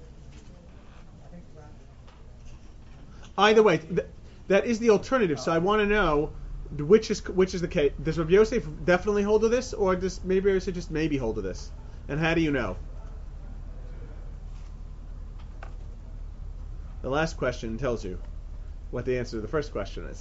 Either way, th- that is the alternative. So I want to know which is which is the case. Does Rabbi Yosef definitely hold to this, or does maybe Yosef just maybe hold to this? And how do you know? The last question tells you what the answer to the first question is.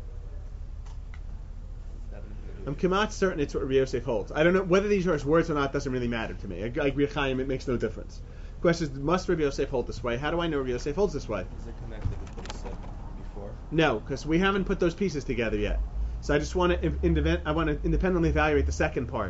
I'm kamat certain it's what Rabbi Yosef holds. I don't know whether these are his words or not. Doesn't really matter to me. I, I agree with Chaim. It makes no difference. Question is, must Rabbi Yosef hold this way? How do I know Rabbi Yosef holds this way? Is it connected with what he said before? No, because we haven't put those pieces together yet. So I just want to independ- I want to independently evaluate the second part.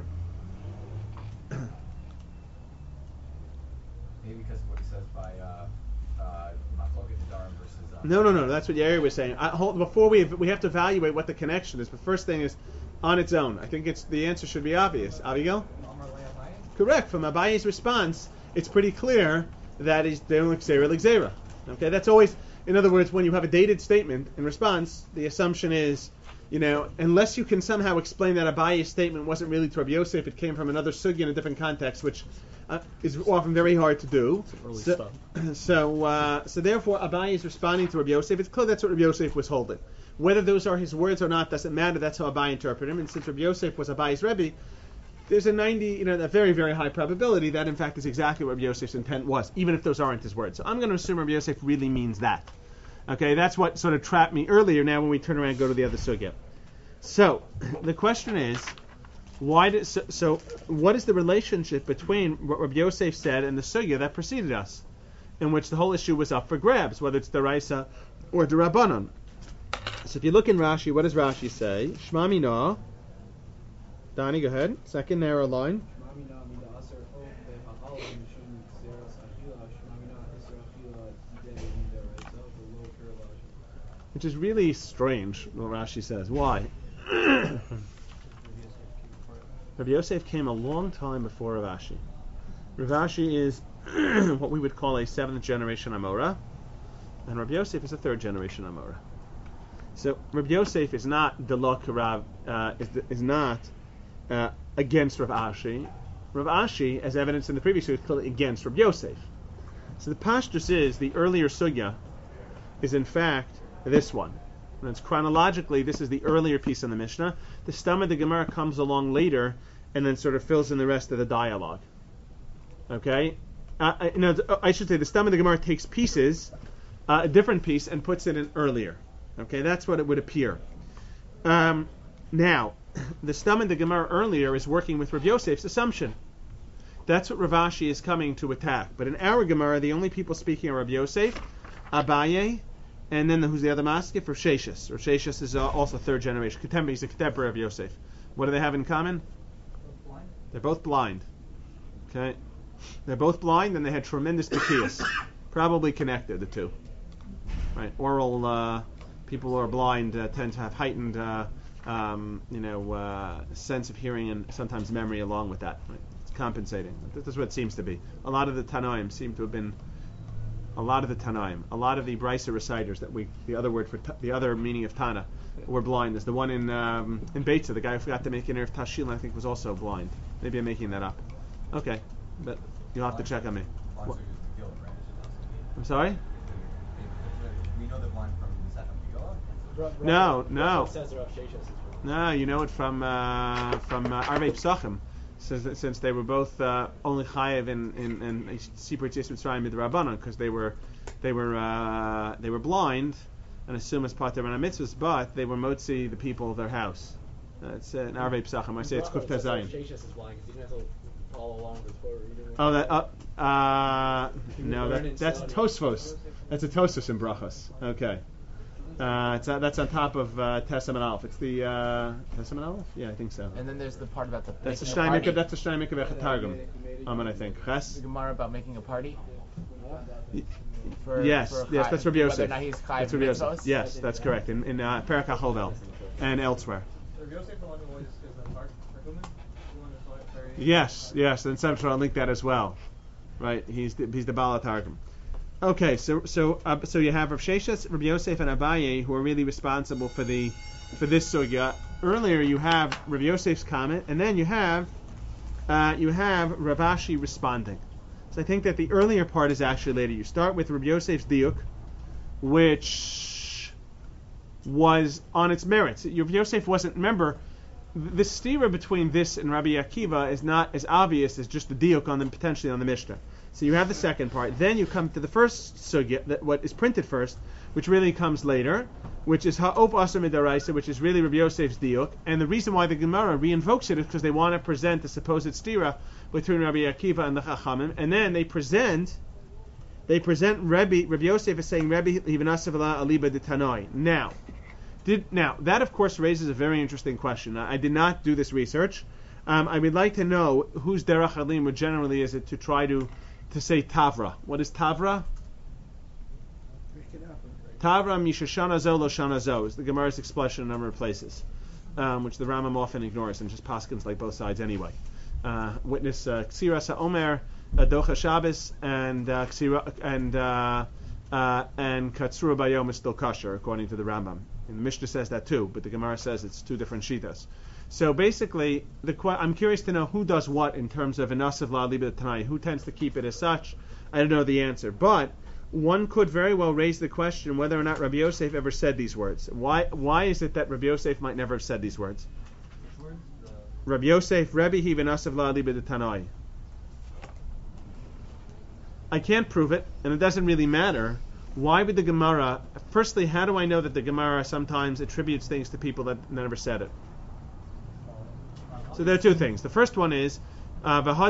Maybe because of what he says by uh, uh, Machloket Nedarim versus. Uh, No, no, no. That's what Yair was saying. I, hold, before we we have to evaluate what the connection is. But first thing is, on its own, I think it's the answer should be obvious. Abigail? Correct. From Abaye's response, it's pretty clear that is they don't xera xera. Okay, that's always. In other words, when you have a dated statement in response, the assumption is, you know, unless you can somehow explain that Abaye's statement wasn't really to Rabbi Yosef, it came from another sugi in a different context, which uh, is often very hard to do. Early So, stuff. so, uh, so therefore, Abaye is responding to Rabbi Yosef. It's clear that's what Rabbi Yosef was holding. Whether those are his words or not doesn't matter. That's how Abaye interpreted him. And since Rabbi Yosef was Abaye's Rebbe, there's a ninety, you know, a very, very high probability that in fact is exactly what Rabbi Yosef's intent was, even if those aren't his words. So I'm going to assume Rabbi Yosef really means that. Okay, that's what sort of trapped me earlier. Now when we turn around and go to the other sugya. So the question is, why did so, so? What is the relationship between what Rabbi Yosef said and the sugya that preceded us, in which the whole issue was up for grabs, whether it's deraisa or derabanan? So if you look in Rashi, what does Rashi say? Shma mina. Donnie, go ahead. Second narrow line. Which is really strange what Rashi says. Why? Rabbi Yosef came a long time before Rav Ashi. Rav Ashi is what we would call a seventh generation Amora, and Rabbi Yosef is a third generation Amora. So Rabbi Yosef is not Delok Rav, uh, is, is not uh, against Rav Ashi. Rav Ashi, as evidenced in the previous week, is clearly against Rabbi Yosef. So the pashtus is the earlier sugya is in fact this one. And it's chronologically, this is the earlier piece in the Mishnah. The stem of the Gemara comes along later and then sort of fills in the rest of the dialogue. Okay? Uh, I, no, I should say the stem of the Gemara takes pieces, uh, a different piece, and puts it in earlier. Okay? That's what it would appear. Um, now, the stem of the Gemara earlier is working with Rav Yosef's assumption. That's what Rav Ashi is coming to attack. But in our Gemara, the only people speaking are Rav Yosef, Abaye, and then the, who's the other maskif? Rav Sheshes. Rav Sheshes is uh, also third generation. Ketember, he's a contemporary of Yosef. What do they have in common? Blind. They're both blind. Okay? They're both blind and they had tremendous bikiyas. Probably connected, the two. Right? Oral uh, people who are blind uh, tend to have heightened uh, um, you know, uh, sense of hearing and sometimes memory along with that. Right? It's compensating. This is what it seems to be. A lot of the Tanoim seem to have been A lot of the Tanaim, a lot of the Brisa reciters that we, the other word for ta, the other meaning of Tana, were blind. There's the one in um, in Beitza, the guy who forgot to make an Erev Tashil, I think, was also blind. Maybe I'm making that up. Okay, but you'll have to check on me. What? I'm sorry? We know they're blind from the second Megillah? No, no. It says Rav Sheshes is blind. No, you know it from uh, from uh, Arvei Psachim. Says that since they were both uh, only chayev in in in Sipur Tzis Mitzrayim Midrabanan, because they were they were uh, they were blind and assume as part of their mitzvahs, but they were motzi the people of their house. That's uh, in Arvei Psachim. I say it's Kuf Rav Tezayim. Sheshes is blind because you didn't have to follow along with Torah reading. Oh, that uh, uh no, that, that's Tosfos. That's a Tosfos in Brachos. Okay. Uh, it's, uh, that's on top of uh, Testament Aleph. It's the uh, Testament Aleph? Yeah, I think so. And then there's the part about the That's the making a party. Shnei That's the Shnei Mikveh Targum. Amen, I think. Ches? The Gemara about making a party. Y- For, yes, for yes, Chai- that's Rabbi whether Yosef. or not he's Chai That's Rabbi Yosef. mitzvos. Yes, that's correct. In, in uh, Perek HaChovel and elsewhere. Rabbi Yosef, the one who always is the part Targumin, the one who's like very. Yes, yes, and some I'll link that as well. Right, he's the, he's the Baal Targum. Okay, so so uh, so you have Rav Sheshes, Rabbi Yosef, and Abaye who are really responsible for the for this sugya. Earlier you have Rabbi Yosef's comment, and then you have uh, you have Rav Ashi responding. So I think that the earlier part is actually later. You start with Rabbi Yosef's diuk, which was on its merits. Rabbi Yosef wasn't. Remember, the stira between this and Rabbi Akiva is not as obvious as just the diuk on the potentially on the Mishnah. So you have the second part. Then you come to the first sugya, that what is printed first, which really comes later, which is ha'op asar midaraisa, which is really Rabbi Yosef's diuk. And the reason why the Gemara reinvokes it is because they want to present the supposed stira between Rabbi Akiva and the Chachamim, and then they present they present Rabbi Rabbi Yosef as saying Rabbi Hivanasa v'la aliba de Tanoi. Now, did now that of course raises a very interesting question. I, I did not do this research. Um, I would like to know whose derech halimud generally is it to try to to say Tavra. What is Tavra? Tavra mishashana zo lo shana zo is the Gemara's expression in a number of places, um, which the Rambam often ignores and just paskins like both sides anyway. Uh, witness uh, Ksira Sa'omer, uh, Docha Shabbos, and uh, Ksira and uh, uh, and Katsura Bayom is still kosher according to the Rambam. And the Mishnah says that too, but the Gemara says it's two different shitas. So basically, the I'm curious to know who does what in terms of Inasav La Liba Tanai. Who tends to keep it as such? I don't know the answer, but one could very well raise the question whether or not Rabbi Yosef ever said these words. Why Why is it that Rabbi Yosef might never have said these words? Which words? The... Rabbi Yosef, Rabbi Hi v'nasav la liba de Tanoi. I can't prove it, and it doesn't really matter. Why would the Gemara... Firstly, how do I know that the Gemara sometimes attributes things to people that never said it? So there are two things. The first one is Uh, I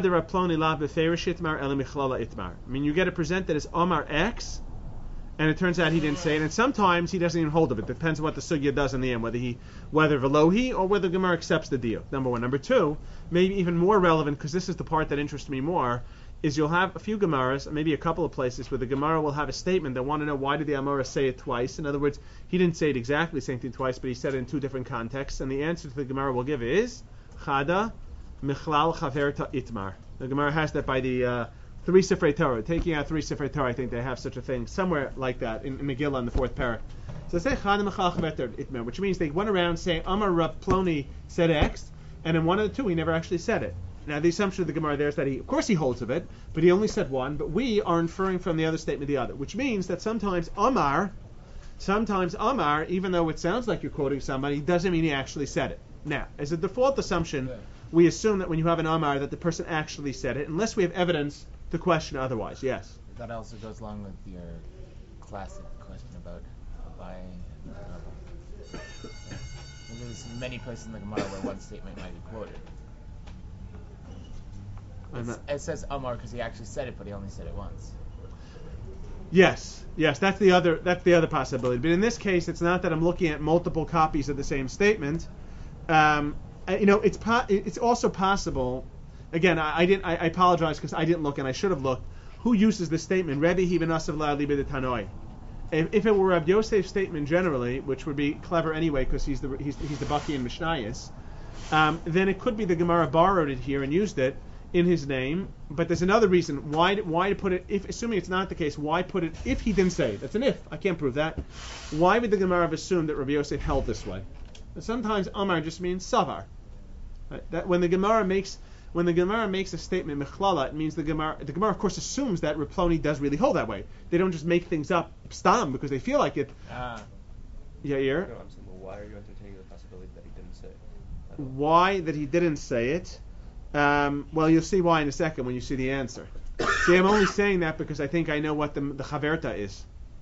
mean, you get it presented as Omar X, and it turns out he didn't say it. And sometimes he doesn't even hold of it. Depends on what the sugya does in the end, whether he, whether Velohi or whether Gemara accepts the deal. Number one. Number two, maybe even more relevant, because this is the part that interests me more, is you'll have a few Gemaras, maybe a couple of places, where the Gemara will have a statement that want to know why did the Amora say it twice. In other words, he didn't say it exactly the same thing twice, but he said it in two different contexts. And the answer to the Gemara will give is Chada Michlal Chaverta Itmar. The Gemara has that by the uh, three Sifrei Torah. Taking out three Sifrei Torah, I think they have such a thing somewhere like that in, in Megillah in the fourth parak. So they say Chada Michlal Chaverta Itmar, which means they went around saying Amar Rav Ploni said X, and in one of the two he never actually said it. Now the assumption of the Gemara there is that he, of course he holds of it, but he only said one, but we are inferring from the other statement the other, which means that sometimes Amar, sometimes Amar, even though it sounds like you're quoting somebody, doesn't mean he actually said it. Now, as a default assumption, we assume that when you have an Amar that the person actually said it, unless we have evidence to question otherwise. Yes? That also goes along with your classic question about Abai and Rabbi. There's many places in the Gemara where one statement might be quoted. It's, it says Amar because he actually said it, but he only said it once. Yes, yes, that's the other that's the other possibility. But in this case, it's not that I'm looking at multiple copies of the same statement. Um, you know, it's po- it's also possible. Again, I, I didn't. I, I apologize because I didn't look, and I should have looked. Who uses this statement? Rebbe Hivanasav La Liba de Tanoi. If, if it were Rabbi Yosef's statement generally, which would be clever anyway because he's the he's, he's the Baki in Mishnayos, um, then it could be the Gemara borrowed it here and used it in his name. But there's another reason why why to put it. If assuming it's not the case, why put it if he didn't say it? That's an if. I can't prove that. Why would the Gemara have assumed that Rabbi Yosef held this way? Sometimes Amar just means Savar. Right? That when the Gemara makes when the Gemara makes a statement Mechlala, it means the Gemara the Gemara of course assumes that Raploni does really hold that way. They don't just make things up stam because they feel like it. Ah. Yair? No, I'm saying, well, why are you entertaining the possibility that he didn't say it? Why that he didn't say it? Um, well, you'll see why in a second when you see the answer. See, I'm only saying that because I think I know what the, the Chaverta is.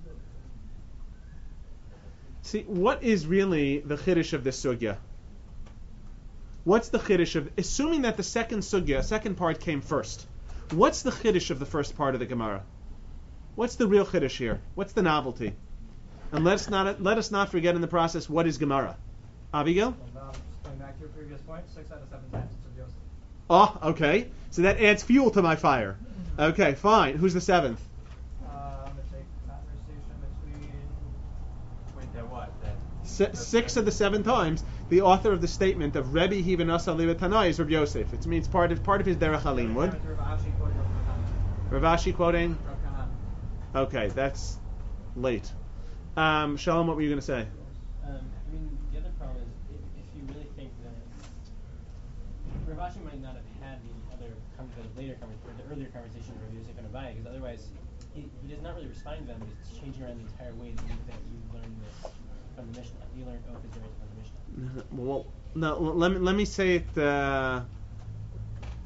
See, what is really the Chiddush of this sugya? What's the Chiddush of... Assuming that the second sugya, second part came first, what's the Chiddush of the first part of the Gemara? What's the real Chiddush here? What's the novelty? And let us not let us not forget in the process, what is Gemara? Abigail? Well, just going back to your previous point, six out of seven times it's Rabbi Yosef. Oh, okay. So that adds fuel to my fire. Okay, fine. Who's the seventh? Uh, I'm going to take conversation between... Wait, that what? That S- six of the seven times, the author of the statement of Rebbe Hivanasa Liva Tanai is Rabbi Yosef. It means part of part of his Derech Halimud. Rav Ashi quoting. Okay, that's late. Um, Shalom, what were you going to say? Um, I mean, the other problem is if, if you really think that Rav Ashi might not have had the other the later conversation, or the earlier conversation with Rabbi Yosef and Abai, because otherwise he, he does not really respond to them. He's changing around the entire way that you, that you learned this from the Mishnah. You learned Ophis from the Mishnah. Well, no. Let me let me say it. Uh,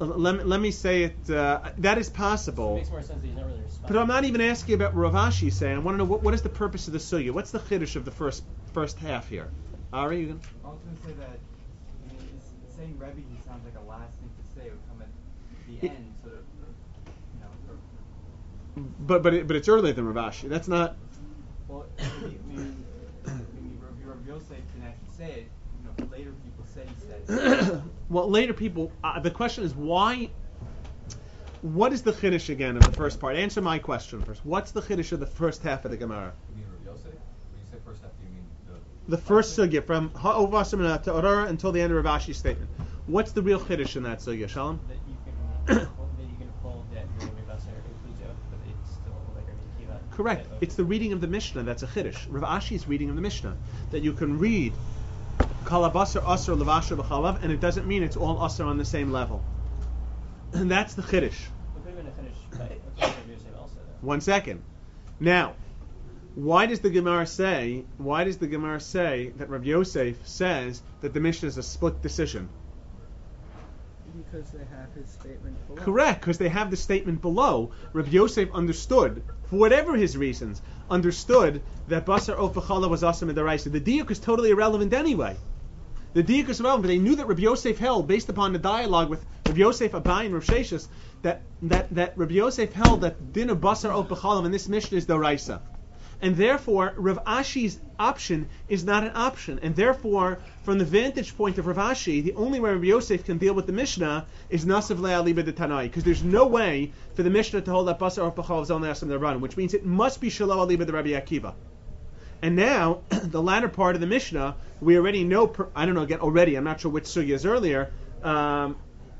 let me, let me say it. Uh, that is possible. It makes more sense that he's not really responding. But I'm not even asking about what Rav Ashi saying. I want to know what, what is the purpose of the sugya? What's the chiddush of the first first half here? Ari, you can. I was going to say that, I mean, it's saying Rebbe, he sounds like a last thing to say would come at the It- end, sort of, you know. Or, But but it, but it's earlier than Rav Ashi. That's not. well, I mean, I mean, I mean Rav Rav Yosef can actually say it. You know, if later people say he said it. Well, later people. Uh, the question is why. What is the chiddush again of the first part? Answer my question first. What's the chiddush of the first half of the Gemara? You mean Rav Yosef? When you say first half, do you mean the... The first sugya from Ha'ovasim to Aurora until the end of Rav Ashi's statement. What's the real chiddush in that sugya, Shalom? That you can that you can hold that your Rabbi Basar includes you, but it's still like Rabbi Akiva. Correct. That- It's the reading of the Mishnah that's a chiddush. Rav Ashi's reading of the Mishnah that you can read Kalabasar Asr Lavasha B'chalav, and it doesn't mean it's all Asr on the same level. And that's the chiddush. It could have been a finish, but it could have been also though. One second. Now, why does the Gemara say? Why does the Gemara say that Rav Yosef says that the Mishnah is a split decision? Because they have his statement below. Correct, because they have the statement below. Rav Yosef understood, for whatever his reasons, understood that Basar Of B'chala was Asam Midaraisa. The diuk is totally irrelevant anyway. The diuk is irrelevant, but they knew that Rav Yosef held, based upon the dialogue with Rav Yosef, Abai, and Rav Sheshis, that, that, that Rav Yosef held that din of Basar Of B'chala in this Mishnah is Daraisa. And therefore, Rav Ashi's option is not an option. And therefore, from the vantage point of Rav Ashi, the only way Rav Yosef can deal with the Mishnah is Nasav Le'aliba de Tanai. Because there's no way for the Mishnah to hold that Basar Of B'chalav is only Asam D'Rabbanan, which means it must be Shelo Aliba de Rabbi Akiva. And now, the latter part of the Mishnah, we already know, per, I don't know, again, already, I'm not sure which sugya is earlier, um,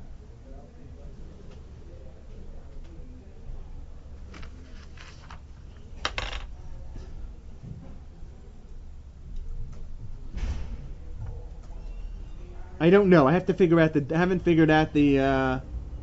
I don't know. I have to figure out the. I haven't figured out the uh,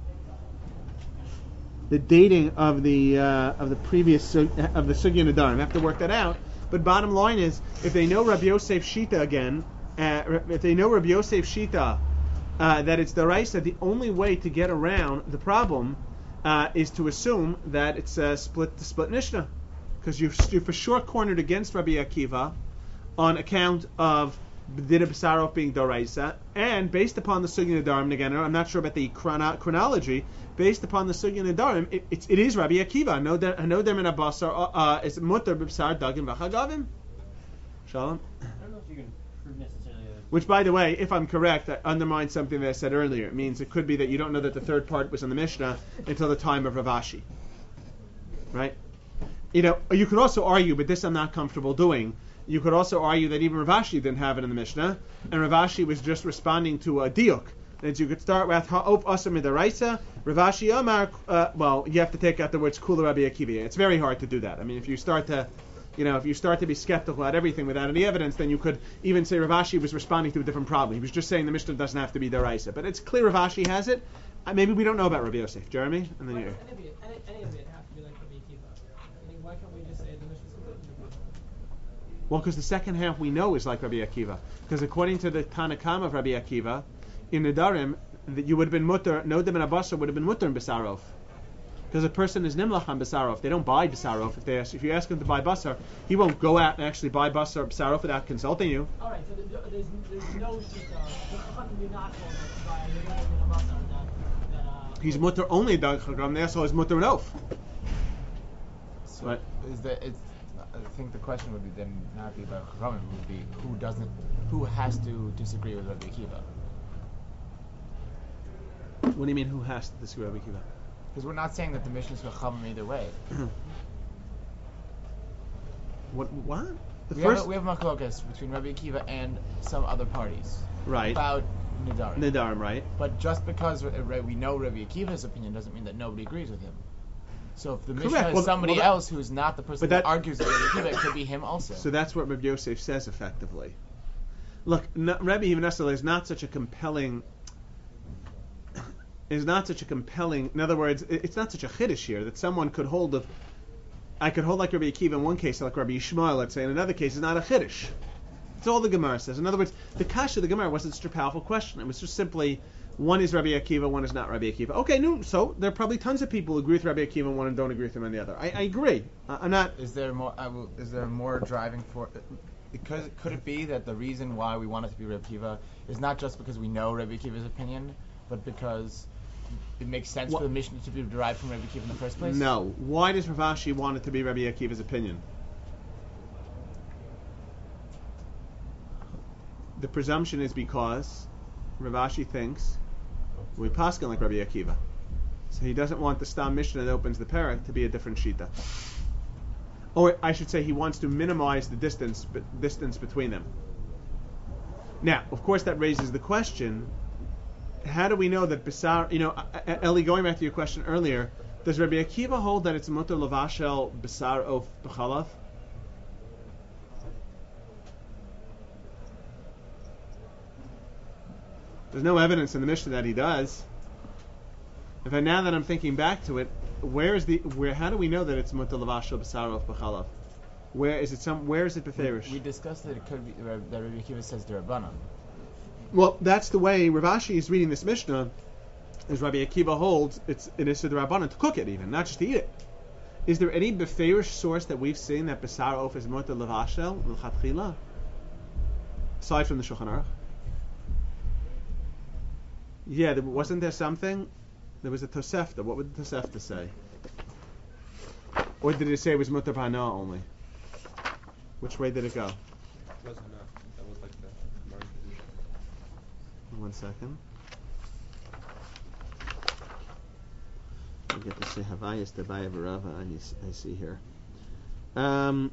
the dating of the uh, of the previous sug- of the sugya Nadarim. I have to work that out. But bottom line is, if they know Rabbi Yosef Shita again, uh, if they know Rabbi Yosef Shita uh, that it's daraisa, the only way to get around the problem uh, is to assume that it's a split split Mishnah, because you're, you're for sure cornered against Rabbi Akiva on account of Din of Basarov being Doraisa, and based upon the Sugya Nadarim, again, I'm not sure about the chrono- chronology, based upon the Sugya Nadarim, it, it, it is Rabbi Akiva. No der min abasar uh, is mutter b'bsar dagim v'chagavim. Shalom. I don't know if you can prove necessarily that. Which, by the way, if I'm correct, that undermines something that I said earlier. It means it could be that you don't know that the third part was in the Mishnah until the time of Rav Ashi. Right? You know, you could also argue, but this I'm not comfortable doing. You could also argue that even Rav Ashi didn't have it in the Mishnah, and Rav Ashi was just responding to a diuk. And you could start with ha'of asam midaraisa. Rav Ashi amar. Uh, well, you have to take out the words kula Rabbi Akiva. It's very hard to do that. I mean, if you start to, you know, if you start to be skeptical about everything without any evidence, then you could even say Rav Ashi was responding to a different problem. He was just saying the Mishnah doesn't have to be daraisa. But it's clear Rav Ashi has it. Uh, maybe we don't know about Rabbi Yosef. Jeremy, and then Why you. does any of it, any, any of it have to be like Rabbi Akiva? I mean, why can't we just say the Mishnah's completely different? Well, because the second half we know is like Rabbi Akiva. Because according to the Tanakam of Rabbi Akiva, in Nedarim, that you would have been mutter, no dem and abasar would have been mutter in Basarov. Because a person is nimlach on Basarov. They don't buy Basarov. If they ask, if you ask him to buy Basar, he won't go out and actually buy Basar Basarov without consulting you. All right, so there- there's, there's no shita. The Chachamim do not hold it by the Rebbe and Abasar that, that uh, He's mutter only Dag Chagram, the asshole is mutter and oaf. So Right. is that it's? I think the question would be then not be about Chachamim, it would be who doesn't, who has to disagree with Rabbi Akiva? What do you mean? Who has to disagree with Rabbi Akiva? Because we're not saying that the Mishnah is Chachamim either way. What? What? The we, first have a, we have machlokas between Rabbi Akiva and some other parties. Right. About Nedarim. Nedarim, right? But just because uh, we know Rabbi Akiva's opinion doesn't mean that nobody agrees with him. So if the Mishnah Correct. is Well, somebody well, that- else who's not the person but that, that- argues with Rabbi Akiva, it could be him also. So that's what Rabbi Yosef says effectively. Look, no, Rabbi Yehuda is not such a compelling. Is not such a compelling. In other words, it, it's not such a chiddush here that someone could hold of. I could hold like Rabbi Akiva in one case, like Rabbi Yishmael, let's say. In another case, it's not a chiddush. It's all the Gemara says. In other words, the kasha of the Gemara wasn't such a powerful question. It was just simply, One is Rabbi Akiva, one is not Rabbi Akiva. Okay, no, so there are probably tons of people who agree with Rabbi Akiva on one and don't agree with him on the other. I, I agree. I, I'm not. Is there more? I will, is there more driving for? Because could it be that the reason why we want it to be Rabbi Akiva is not just because we know Rabbi Akiva's opinion, but because it makes sense What? for the Mishnah to be derived from Rabbi Akiva in the first place? No. Why does Rav Ashi want it to be Rabbi Akiva's opinion? The presumption is because Rav Ashi thinks we paskin like Rabbi Akiva, so he doesn't want the Stam Mishnah that opens the parak to be a different shita. Or I should say, he wants to minimize the distance b- distance between them. Now, of course, that raises the question: how do we know that Besar? You know, Eli, going back to your question earlier, does Rabbi Akiva hold that it's mutar lavashel Besar of b'chalav? There's no evidence in the Mishnah that he does. In fact, now that I'm thinking back to it, where is the where? How do we know that it's mutar lavashel Besar of b'chalav? Where is it? Some where is it beferish? We discussed that it could be that Rabbi Akiva says derabanan. Well, that's the way Rav Ashi is reading this Mishnah, as Rabbi Akiva holds, it's it is to the Rabbanan to cook it even, not just to eat it. Is there any beferish source that we've seen that Besar Of is Mutar Levashel, L'chatchila? Aside from the Shulchan Aruch? Yeah, there, wasn't there something? There was a Tosefta. What would the Tosefta say? Or did it say it was Mutar B'Hana only? Which way did it go? Wasn't enough. That was like the Gemara position. One second. I get to say Havayas Debaya Barava. I, I see here. Um,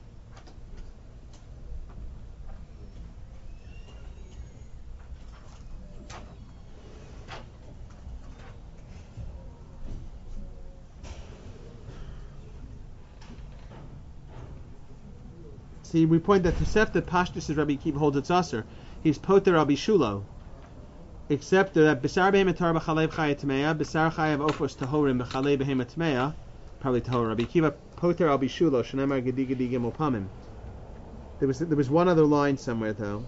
See, we point that Tosefta Pashtus is Rabbi Akiva holds it's aser. He's poter Rabbi Shulo. Except that Besar Behem Etar B'Chalev Chayet Tmeya, Besar Chayav Ofos Tahorim B'Chalev Behem Tmeya, probably Tahor. Rabbi Akiva poter Rabbi Shulo, Shenemar Gedi Gedi Gimel Pamim. There was there was one other line somewhere though.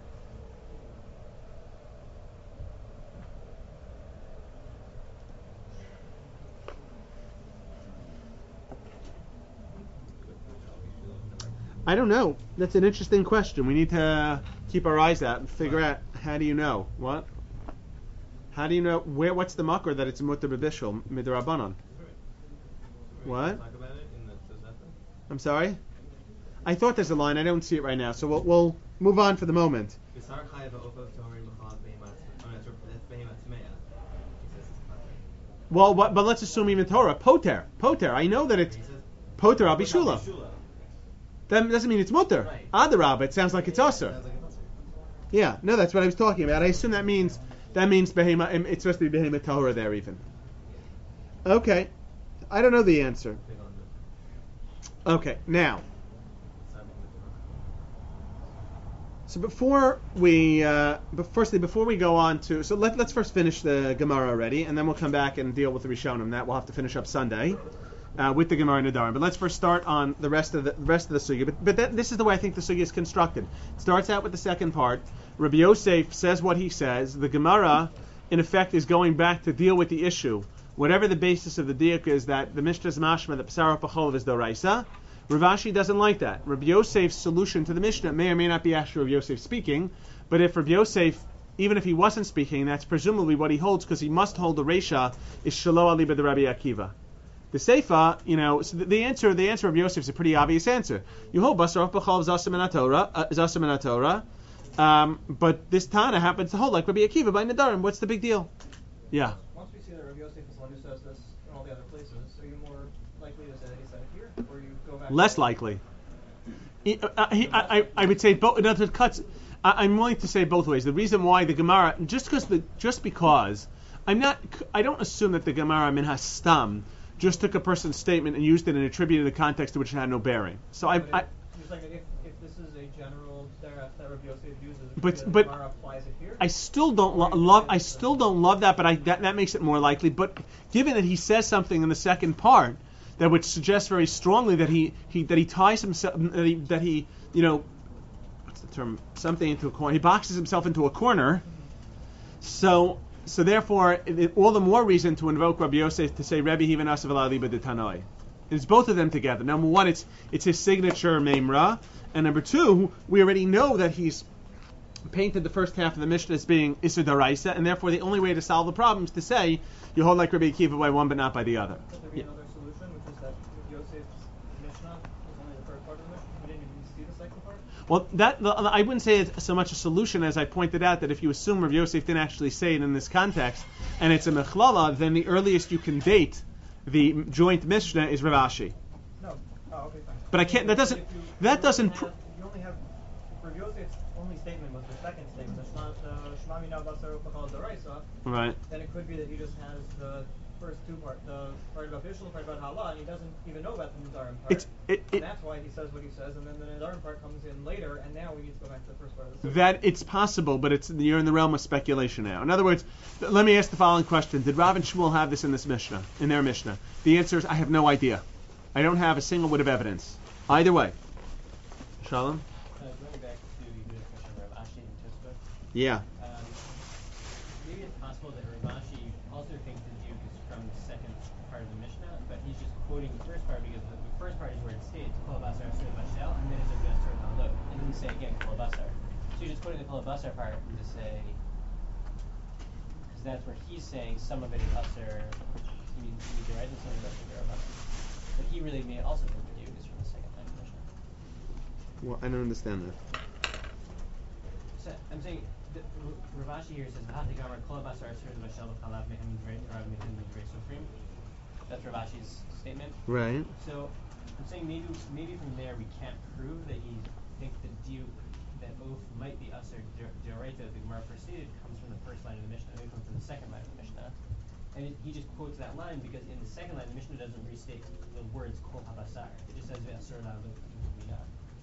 I don't know. That's an interesting question. We need to keep our eyes out and figure out how do you know what? How do you know where? What's the makor that it's mutar b'bishul midrabanan? What? Talk about it in the Tosefta? I'm sorry. I thought there's a line. I don't see it right now. So we'll, we'll move on for the moment. Well, but, but let's assume even Torah poter poter. I know that it's poter al bishula. That doesn't mean it's mutter. Right. Adarab, it sounds like it's aser. Yeah, no, that's what I was talking about. I assume that means that means behema. It's supposed to be behema Torah there even. Okay, I don't know the answer. Okay, now. So before we, uh, but firstly, before we go on to, so let, let's first finish the Gemara already, and then we'll come back and deal with the Rishonim. That we'll have to finish up Sunday. Uh, with the Gemara Nadarim. But let's first start on the rest of the, the rest of the sugya. But, but that, this is the way I think the sugya is constructed. It starts out with the second part. Rabbi Yosef says what he says. The Gemara, in effect, is going back to deal with the issue. Whatever the basis of the diuk is, that the Mishnah's mashma, that Pesach Pacholav is doraisa. Rav Ashi doesn't like that. Rabbi Yosef's solution to the Mishnah may or may not be actually Rabbi Yosef speaking, but if Rabbi Yosef, even if he wasn't speaking, that's presumably what he holds, because he must hold the Reisha, is Shalo Aliba de Rabbi Akiva. The Seifa, you know, so the, the answer, the answer of Yosef is a pretty obvious answer. You hold Basar B'Chalav Zasim and Torah, Zasim and Torah, um, but this Tana happens to hold like Rabbi Akiva by Nadarim. What's the big deal? Yeah. Once we see that Rabbi Yosef is the one who says this in all the other places, are you more likely to say that he said it here, or you go back? Less likely. He, uh, he, I, I, I would say both. In other words, cuts. I, I'm willing to say both ways. The reason why the Gemara, just because the, just because, I'm not. I don't assume that the Gemara Minhas Stam just took a person's statement and used it and attributed the context to which it had no bearing. So I, I It's like if, if this is a general derech that Rabbi Yosef uses, but but applies it here? I still don't lo- love. I still don't love that, but I that, that makes it more likely. But given that he says something in the second part that would suggest very strongly that he, he that he ties himself that he that he you know what's the term something into a corner. He boxes himself into a corner. So. so therefore, it, it- all the more reason to invoke Rabbi Yosef to say Rebbe Hivan Asav Al Liba de Tanoi. It's both of them together. Number one, it's it's his signature Memra, and number two, we already know that he's painted the first half of the Mishnah as being Issa Daraisa, and therefore the only way to solve the problem is to say you hold like Rabbi Akiva by one but not by the other. Could there be another solution, which is that Yosef's Mishnah is only the third part of the Mishnah? We didn't even see the second part? Well, that the, I wouldn't say it's so much a solution as I pointed out that if you assume Rav Yosef didn't actually say it in this context, and it's a mechlala, then the earliest you can date the joint Mishnah is Rav Ashi. No. Oh, okay, fine. But I can't. That doesn't. If you- That you doesn't. only Pr- have- You only have, for Yosef's only statement was the second statement, the Shema the Shema Mina Basar Upachal Daraisa. Right. Then it could be that he just has the first two part, the part about Bishul, the part about Hala, and he doesn't even know about the Nidarim part. It's- it- it- and that's why he says what he says, and then the Nidarim part comes in later, and now we need to go back to the first part of the Sifra. That it's possible, but it's you're in the realm of speculation now. In other words, th- let me ask the following question: did Rav and Shmuel have this in this Mishnah, in their Mishnah? The answer is I have no idea. I don't have a single bit of evidence. Either way. Shalom. Uh, going back to Yehuda's question of Ashi and Tisba, Yeah. um, maybe it's possible that Rav Ashi also thinks the Duke is from the second part of the Mishnah, but he's just quoting the first part because the, the first part is where it states Kol Basar Asur Bashel, and then it's a Basar Halot. It doesn't say again Kol Basar. So you're just quoting the Kol Basar part and to say, because that's where he's saying some of it is Asur, you mean you right, and some of it is Asur Basar. But he really may also think the Duke is from the second line of the Mishnah. Well, I don't understand that. So I'm saying the, Rav Ashi here says V'hati Gamar Kol Basar Asur Bashel V'chalav Mechem Midrash or Mechem Midrash Sofrim. That's Rav Ashi's statement. Right. So I'm saying maybe maybe from there we can't prove that he thinks the diuk that oath might be Asur D'Oraita that the Gemara preceded comes from the first line of the Mishnah. Maybe it comes from the second line of the Mishnah. And it, he just quotes that line because in the second line the Mishnah doesn't restate the words Kol HaBasar. It just says V'asur La'alot V'minah.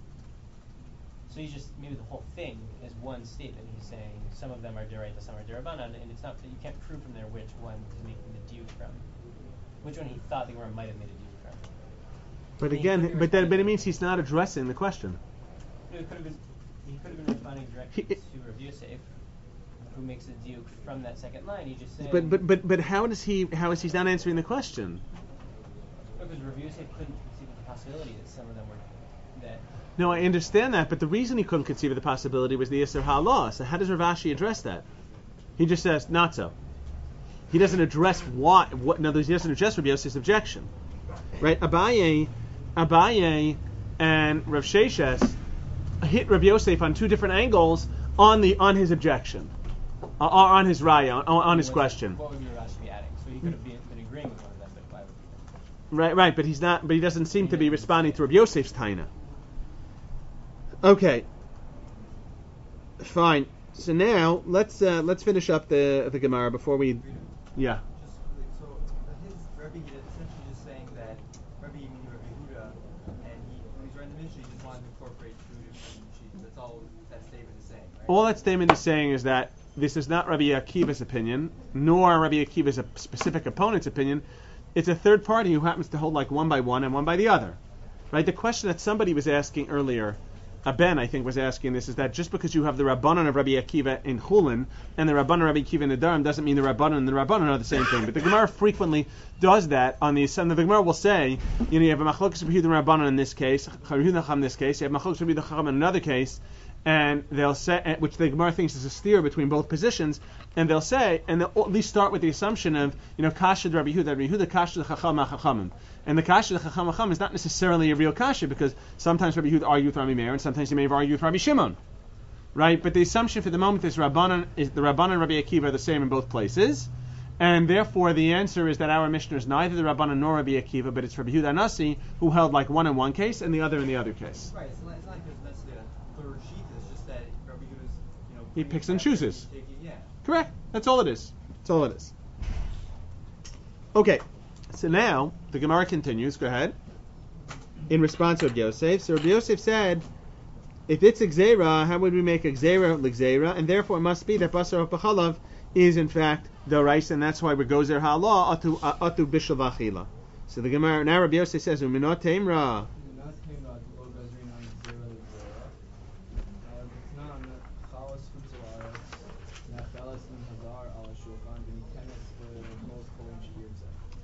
So he's just maybe the whole thing is one statement. He's saying some of them are D'Oraita, some are D'Rabanan, and it's not that you can't prove from there which one he's making the diuk from. Which one he thought the Gemara might have made a diuk from. But And he could again, be but that, but it responding- means he's not addressing the question. No, it could have been, he could have been responding directly He- to Rav Yosef, who makes a diuk from that second line. He just said. But but but but how does he? How is he not answering the question? Because Rav Yosef couldn't conceive of the possibility that some of them were that. No, I understand that, but the reason he couldn't conceive of the possibility was the Yisr HaLah. So how does Rav Ashi address that? He just says, not so. He doesn't address why. What, in other words, he doesn't address Rav Yosef's objection. Right? Abaye, Abaye and Rav Sheshes hit Rav Yosef on two different angles on the on his objection, uh, on his raya, on, on his What- question. What would be Rav Ashi be adding? So he could have been, been agreeing with one of them, but why would he? Right, right, but he's not. But he doesn't seem to be responding to Rav Yosef's taina. Okay, fine. So now let's uh, let's finish up the the Gemara before we. Yeah. Just quickly, so his Rebbe is essentially just saying that Rebbe meaning Rebbe Huda, and he when he's writing the Mishnah, he just wanted to incorporate two different sheets. That's all that statement is saying, right? All that statement is saying is that this is not Rabbi Akiva's opinion, nor Rabbi Akiva's a specific opponent's opinion. It's a third party who happens to hold like one by one and one by the other. Right? The question that somebody was asking earlier, uh, Ben, I think, was asking this, is that just because you have the Rabbanon of Rabbi Akiva in Chulin and the Rabbanon of Rabbi Akiva in Nedarim doesn't mean the Rabbanon and the Rabbanon are the same thing. But the Gemara frequently does that on the assumption. The Gemara will say, you know, you have a Machlokes Rabbi Yehuda and Rabbanon in this case, Rabbi Yehuda in this case, you have Machlokes Rabbi Yehuda in another case, and they'll say, which the Gemara thinks is a steer between both positions, and they'll say, and they'll at least start with the assumption of, you know, Kasha Rabbi Yehuda, Rabbi Yehuda Kasha the Chacham HaChachamim. And the Kasha the Chacham HaChachamim is not necessarily a real Kasha, because sometimes Rabbi Yehuda argues with Rabbi Meir, and sometimes he may have argued with Rabbi Shimon. Right? But the assumption for the moment is Rabbanan, is the Rabbanan and Rabbi Akiva are the same in both places, and therefore the answer is that our Mishnah is neither the Rabbanan nor Rabbi Akiva, but it's Rabbi Yehuda Nasi, who held like one in one case and the other in the other case. Right. It's not, it's not like there's necessarily a third sheet. It's just that Rabbi Huda's, you know, He putting picks it and together, chooses. he's taking- yeah. Correct. That's all it is. That's all it is. Okay. So now the Gemara continues. Go ahead. In response to Rabbi Yosef, so Rabbi Yosef said, if it's a gzeira, how would we make a gzeira l'gzeira? And therefore it must be that basar b'chalav is in fact the rice, and that's why we go zer ha'ala atu atu bishul v'achila. So the Gemara now Rabbi Yosef says, uminot teimra.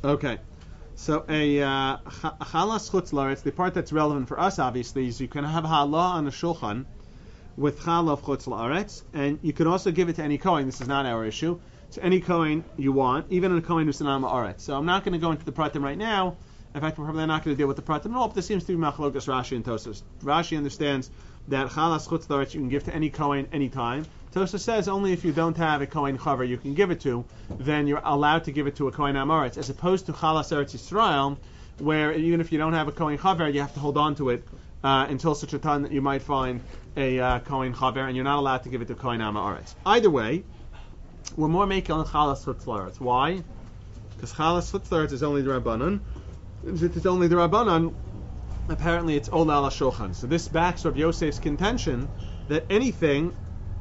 Okay. So a uh, chalas chutz la'aretz, the part that's relevant for us, obviously, is you can have halah on a shulchan with challah of chutz la'aretz, and you can also give it to any kohen. This is not our issue. To any kohen you want, even a kohen who's an am haaretz. So I'm not going to go into the pratim right now. In fact, we're probably not going to deal with the pratim at all. But this seems to be machlokas Rashi and Tosfos. Rashi understands that chalas chutz la'aretz you can give to any kohen anytime. Tosfos says only if you don't have a kohen chaver you can give it to, then you're allowed to give it to a kohen am haaretz, as opposed to chalas eretz Yisrael, where even if you don't have a kohen chaver, you have to hold on to it uh, until such a time that you might find a uh, kohen chaver, and you're not allowed to give it to kohen am haaretz. Either way, we're more making on chalas chutz la'aretz. Why? Because chalas chutz la'aretz is only the rabbanon. If it's only the rabbanon, apparently it's ola ala shulchan. So this backs Rabbi Yosef's contention that anything,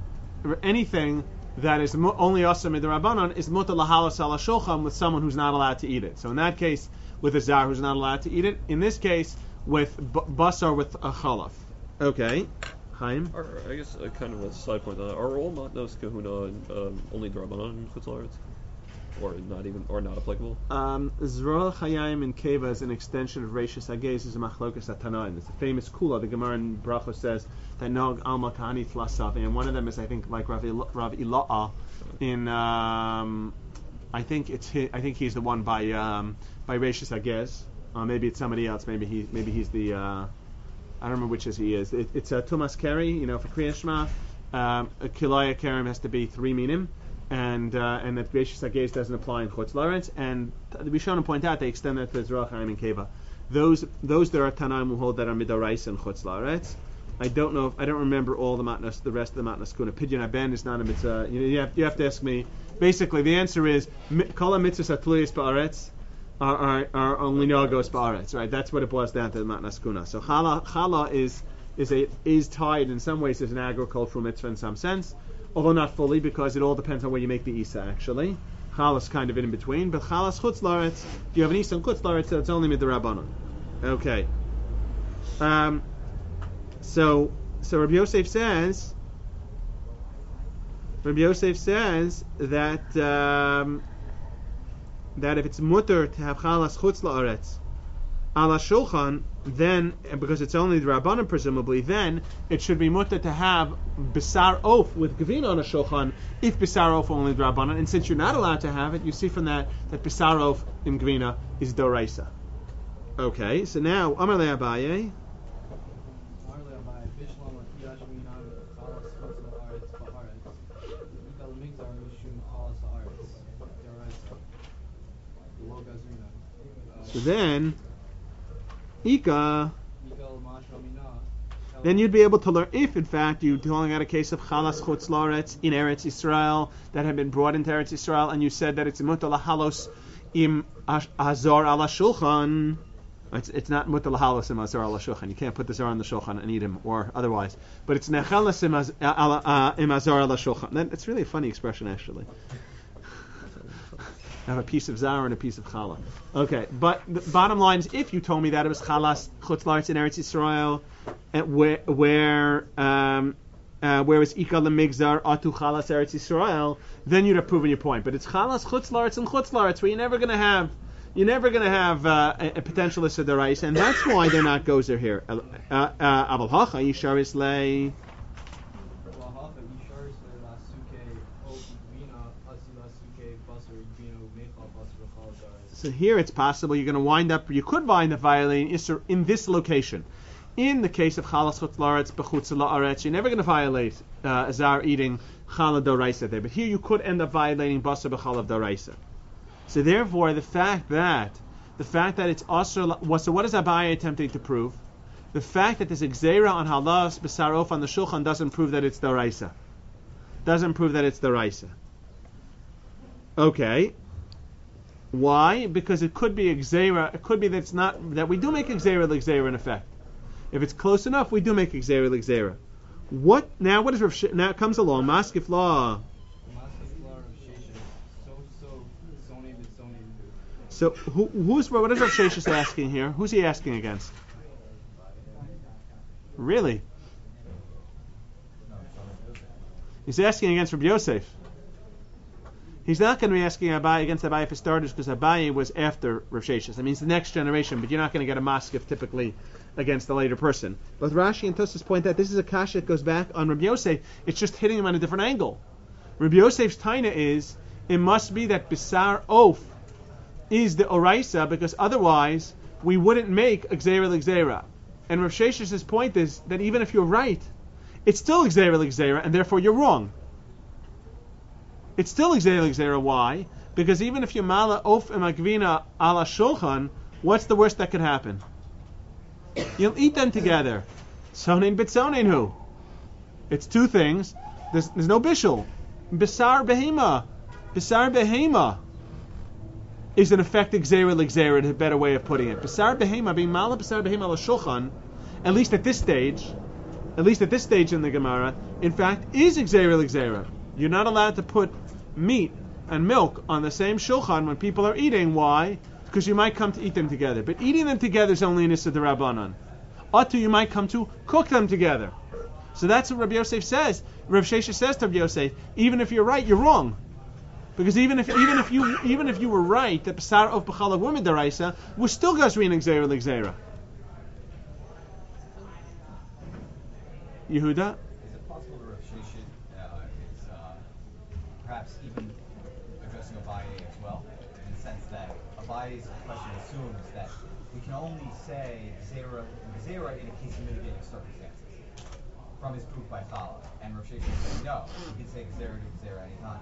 anything that is mo- only asam in the rabbanon is mutar lahalas ala shulchan with someone who's not allowed to eat it. So in that case, with a zar who's not allowed to eat it. In this case, with b- basar with a chalaf. Okay. Chaim? Are, I guess uh, kind of a side point. Uh, are all matnos kahuna um, only drabanan in chutz la'aretz, or not even, or not applicable? Um, Zroel Chayim in Keva is an extension of Reishis Hagez is a machlokas atanaim. It's a famous kula. The Gemara in Brachos says that nog alma kahani tlasav, and one of them is I think like Rav Il- Rav Ila'a in um, I think it's his, I think he's the one by um, by Reishis Hagez. Uh, maybe it's somebody else. Maybe he maybe he's the. Uh, I don't remember which is he is. It, it's a Tumas Keri, you know, for Kriya Shema. Um, a Kilaya Kerem has to be three minim, and uh, and that Beishis Hagez doesn't apply in Chutz La'aretz. And the Rishonim point out they extend that to Zerach Chaim and Keva. Those those that are Tanaim will hold that are Midorais and Chutz La'aretz. I don't know if I don't remember all the matnas, the rest of the matnas kuna. Pidyon Aben is not a mitzvah. You know, you have you have to ask me. Basically, the answer is Kol mitzvahs atluyis ba'aretz. Are, are, are only nogos ba'aretz, right? That's what it boils down to the matnas kuna. So chala chala is is a is tied in some ways as an agricultural mitzvah in some sense, although not fully because it all depends on where you make the isa. Actually, chala is kind of in between, but chala is chutz la'aretz. If you have an isa and chutz la'aretz, so it's only midrabanan. Okay. Um. So so Rabbi Yosef says. Rabbi Yosef says that. Um, that if it's mutter to have chalas chutz la'aretz ala shulchan, then, because it's only the rabbanim presumably, then it should be mutter to have bisar oaf with gavina on a shulchan if bisar oaf only the rabbanim. And since you're not allowed to have it, you see from that that bisar oaf in gavina is doraisa. Okay, so now Amar le Abaye. So then, Ika, then you'd be able to learn, if in fact you're telling out a case of Chalas Chutz La'aretz in Eretz Yisrael that had been brought into Eretz Yisrael, and you said that it's mutar lahalos im azar ala shulchan. It's, it's not mutar lahalos im azar ala shulchan. You can't put the zar on the shulchan and eat him, or otherwise. But it's nechalas im az- uh, im azar ala shulchan. That, it's really a funny expression, actually. Have a piece of zar and a piece of challah. Okay, but the bottom line is, if you told me that it was chalas chutz la'aretz in Eretz Yisrael, and where where um, uh, where was ika lemigzar atu chalas Eretz Yisrael, then you'd have proven your point. But it's chalas chutz la'aretz and chutz la'aretz, where you're never going to have you're never going to have uh, a, a potential issa deraisa, and that's why they're not gozer here. Abel hacha yisharis lei. So here it's possible you're going to wind up, you could wind up violating Isser in this location. In the case of Chalas Chutz La'aretz, B'chutz La'aretz, you're never going to violate uh, Azar eating Challah Doraisa there. But here you could end up violating Basar B'chalav Doraisa. So therefore, the fact that, the fact that it's Asr, so what is Abaye attempting to prove? The fact that there's a Gzeira on Halas B'sar Off on the Shulchan doesn't prove that it's Doraisa. Doesn't prove that it's Doraisa. Okay. Why? Because it could be a gzeira. It could be that it's not, that we do make a gzeira l'gzeira in effect. If it's close enough, we do make a gzeira l'gzeira. What now? What is Rav Sh- now? It comes along maskif law. So who, who's what is Rav Sheshes asking here? Who's he asking against? Really? He's asking against Rabbi Yosef. He's not going to be asking Abaye against Abaye for starters because Abaye was after Rav Sheshes. I mean, it's the next generation, but you're not going to get a maskif typically against the later person. But Rashi and Tosfos point out this is a kasha that goes back on Rabbi Yosef. It's just hitting him on a different angle. Rabbi Yosef's taina is it must be that Bisar Oaf is the Oraisa because otherwise we wouldn't make Gzeira L'Gzeira. And Rav Sheshes' point is that even if you're right, it's still Gzeira L'Gzeira, and therefore you're wrong. It's still Gzeira L'Gzeira. Why? Because even if you mala Oaf and Magvina ala Shulchan, what's the worst that could happen? You'll eat them together. Sonein b'tsonein hu. It's two things. There's, there's no bishul. Bisar behema. Bisar behema is in effect Gzeira L'Gzeira, a better way of putting it. Bisar behema, being mala Bisar behema ala Shulchan, at least at this stage, at least at this stage in the Gemara, in fact, is Gzeira L'Gzeira. You're not allowed to put meat and milk on the same shulchan when people are eating. Why? Because you might come to eat them together. But eating them together is only an Issa D'Rabbanan. Atu, you might come to cook them together. So that's what Rabbi Yosef says. Rav Sheshes says to Rabbi Yosef, even if you're right, you're wrong. Because even if even if you even if you were right that B'sar of B'chalav women deraisa, we're still Gazrin and Gzeira L'Gzeira. Yehuda? Is it possible that Rav Sheshes uh, is uh, perhaps even addressing Abaye as well, in the sense that Abaye's question assumes that we can only say Gzeira Gzeira in a case of mitigating circumstances from his proof by Chala, and Rav Sheshes said no, you can say Gzeira to Gzeira anytime.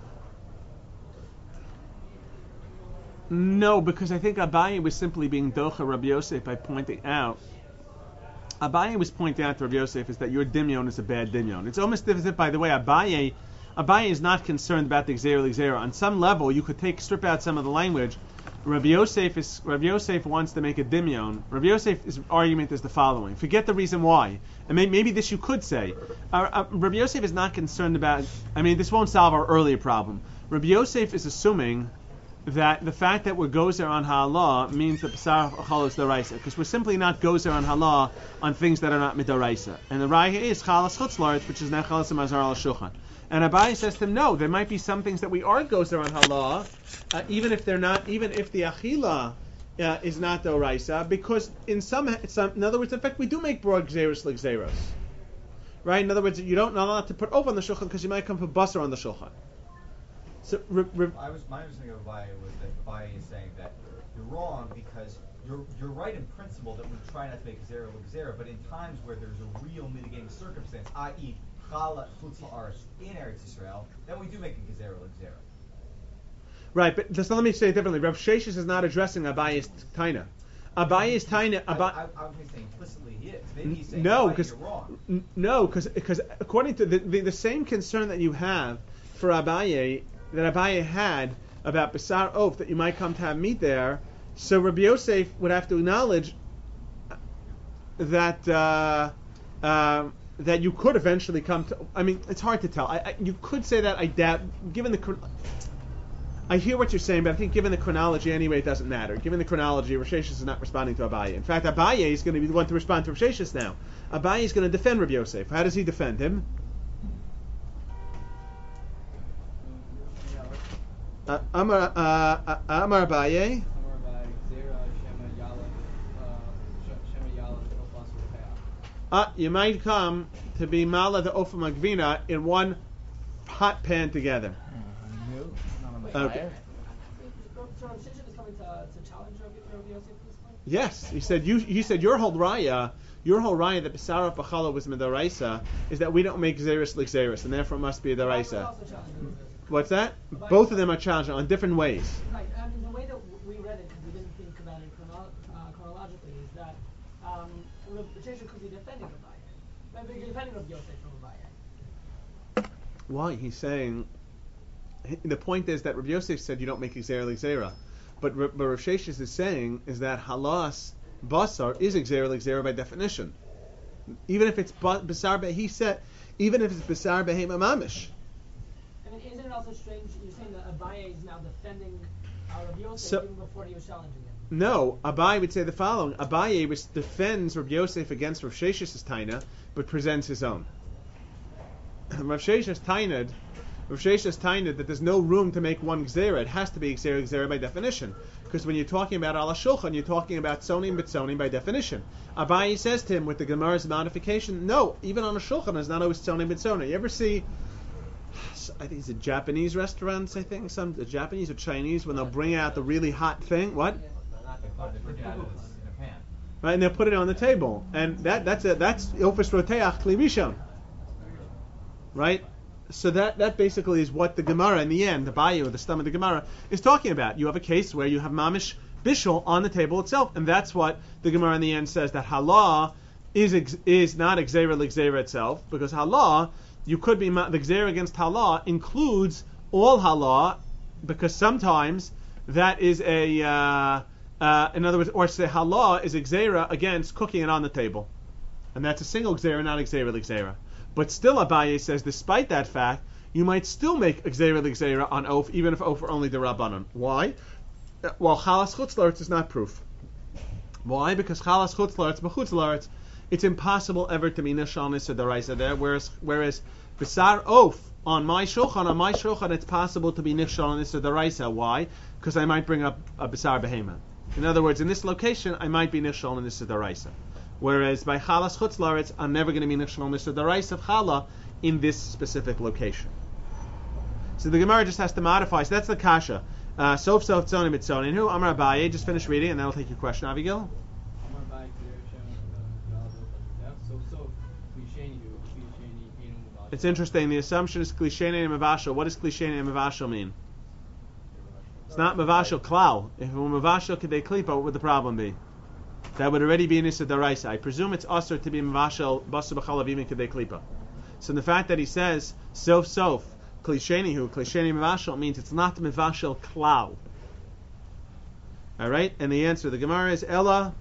No, because I think Abaye was simply being docha Rabbi Yosef by pointing out. Abaye was pointing out to Rabbi Yosef is that your dimyon is a bad dimyon. It's almost as if, by the way, Abaye, Abaye is not concerned about the Gzeira L'Gzeira. On some level, you could take strip out some of the language. Rabbi Yosef is Rabbi Yosef wants to make a dimyon. Rabbi Yosef's argument is the following: forget the reason why, and maybe, maybe this you could say. Uh, uh, Rabbi Yosef is not concerned about. I mean, this won't solve our earlier problem. Rabbi Yosef is assuming that the fact that we're gozer on halah means that b'sar chal is daraisa, because we're simply not gozer on halah on things that are not midaraisa. And the raya is chalas chutzlaretz, which is not chalas mazar al shulchan. And Abaye says to him, no, there might be some things that we are gozer on halah, uh, even if they're not, even if the achila uh, is not daraisa, because in some, some, in other words, in fact, we do make broad gzeros like gzeros, right? In other words, you don't not allowed to put over on the shulchan because you might come for basar on the shulchan. So, re, re, I was my understanding of Abaye was that Abaye is saying that you're wrong because you're you're right in principle that we try not to make Gzeira L'Gzeira, but in times where there's a real mitigating circumstance, that is, Chala Chutz La'aretz in Eretz Yisrael, then we do make a Gzeira L'Gzeira. Right, but just let me say it differently. Rav Sheshes is not addressing Abaye's taina. Abaye's taina. Abaye, I, I, I was saying implicitly he is. Maybe he's saying no, because you're wrong. N- no, because according to the, the the same concern that you have for Abaye, that Abaye had about B'sar Oaf, that you might come to have meat there, so Rabbi Yosef would have to acknowledge that uh, uh, that you could eventually come to. I mean, it's hard to tell. I, I, you could say that. I doubt, given the. I hear what you're saying, but I think given the chronology anyway, it doesn't matter. Given the chronology, Rav Sheshes is not responding to Abaye. In fact, Abaye is going to be the one to respond to Rav Sheshes now. Abaye is going to defend Rabbi Yosef. How does he defend him? Uh, Amar uh, uh, Amar Abaye. Uh, you might come to be Mala the Ofa Magvina in one hot pan together. Okay. Yes, he said. You he said your whole raya, your whole raya that B'sar B'chala was midaraisa is that we don't make Xeris like Xeris, and therefore it must be a daraisa. What's that? Both of them are challenged on different ways. Right. I mean, the way that we read it, because we didn't think about it chrono- uh, chronologically, is that um, Rav Sheshes could be defending Abaye, maybe defending Rav Yosef from Abaye. Why? He's saying. The point is that Rav Yosef said you don't make Xera L'Xera, but what Rav Sheshes is saying is that halas basar is Xera L'Xera by definition, even if it's basar be he said, even if it's basar behema mamish. I mean, isn't it also strange? You're saying that Abaye is now defending uh, Rav Yosef So, even before he was challenging him. No, Abaye would say the following: Abaye was, defends Rav Yosef against Rav Sheshes' taina, but presents his own. Rav Sheshes tainad. Rav Sheshes is telling that there's no room to make one gzera. It has to be gzera gzera by definition. Because when you're talking about ala shulchan, you're talking about tzonim b'tzonim by definition. Abaye says to him with the Gemara's modification, no, even on a shulchan, it's not always tzonim b'tzonim. You ever see, I think it's a Japanese restaurants, I think, some the Japanese or Chinese, when they'll bring out the really hot thing, what? Right, and they'll put it on the table, and that that's a, that's ilfus roteach kli rishon, right? So that that basically is what the Gemara in the end, the Bayu, the stem of the Gemara, is talking about. You have a case where you have mamish bishul on the table itself, and that's what the Gemara in the end says, that halah is ex, is not exera l'gzera itself, because halah, you could be the gzera against halah includes all halah, because sometimes that is a uh, Uh, in other words, or say halah is a gzera against cooking it on the table, and that's a single gzera, not a gzera l'gzera. But still, Abaye says, despite that fact, you might still make a gzera l'gzera on oaf, even if oaf are only the rabbanon. Why? Uh, well, chalas chutz la'aretz is not proof. Why? Because chalas chutz la'aretz b'chutz la'aretz, it's impossible ever to be nishal nisa daraisa there. Whereas, whereas besar oaf on my shulchan, on my shulchan, it's possible to be nishal nisa daraisa. Why? Because I might bring up a besar behema. In other words, in this location, I might be nishal in this daraisa. Whereas by chalas chutz la'aretz, I'm never going to be nishal in this daraisa of chala in this specific location. So the Gemara just has to modify. So that's the kasha. Uh, sof sof tzonim etzonim. Who? Amar Abaye. Just finish reading, and then I'll take your question, Abigail. It's interesting. The assumption is klisheni and mavashel. What does klisheni and mavashel mean? It's not mavashel klal. If it were mavashel kedei klipa, what would the problem be? That would already be nisa daraisa. I presume it's usher to be mavashel basu b'chalav even kedei klipa. So the fact that he says sof sof klisheni hu klisheni mavashel means it's not mavashel klal. All right, and the answer the Gemara is Ella.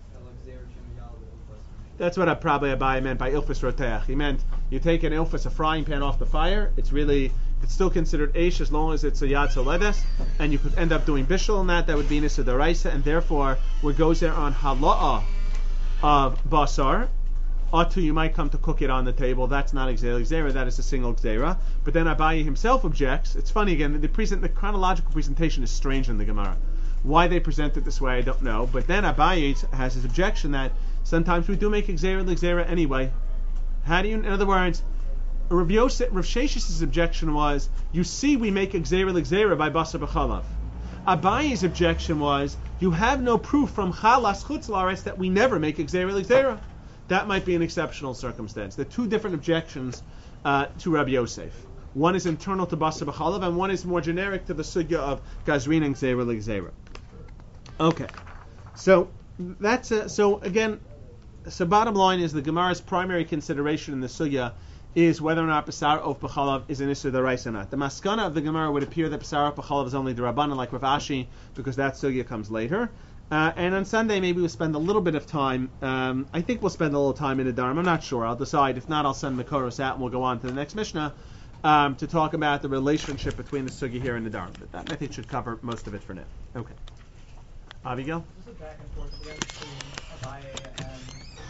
That's what I probably Abaye meant by ilfus roteach. He meant you take an ilfus, a frying pan off the fire. It's really, it's still considered eish as long as it's a yad soledes, and you could end up doing bishul on that. That would be nisa daraisa, and therefore what goes there on hala'ah of basar, atu you might come to cook it on the table. That's not gzera gzera. That is a single gzera. But then Abaye himself objects. It's funny again. The present, the chronological presentation is strange in the Gemara. Why they present it this way, I don't know. But then Abaye has his objection that sometimes we do make gzera l'gzera anyway. How do you, in other words, Rav Yosef, Rav Shesh's objection was, you see we make gzera l'gzera by basar b'chalav. Abaye's objection was, you have no proof from chalas chutz la'aretz that we never make gzera l'gzera. That might be an exceptional circumstance. There are two different objections uh, to Rav Yosef. One is internal to basar b'chalav, and one is more generic to the sugya of gazrin and gzera l'gzera. Okay, so that's a, so again. So bottom line is the Gemara's primary consideration in the sugya is whether or not Pesar of B'chalav is an Issur D'Oraisa or not. The maskana of the Gemara would appear that Pesar of B'chalav is only the Rabbanan, like Rav Ashi, because that sugya comes later. Uh, and on Sunday maybe we'll spend a little bit of time, um, I think we'll spend a little time in the Dharma, I'm not sure, I'll decide. If not, I'll send Makoros out and we'll go on to the next Mishnah um, to talk about the relationship between the sugya here and the Dharma. But that I think should cover most of it for now. Okay. Abigail? This is back and forth again between Abaye and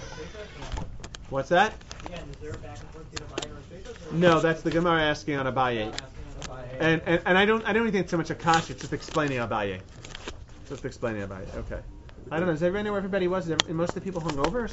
What's that? Again, is there a back and forth between Abaye and Rosh No, that's the Gemara asking on Abaye. And, and and I don't I don't even think it's so much a kash, it's just explaining Abaye. Just explaining Abaye. Okay. I don't know, does everybody know where everybody was? Is most of the people hung over?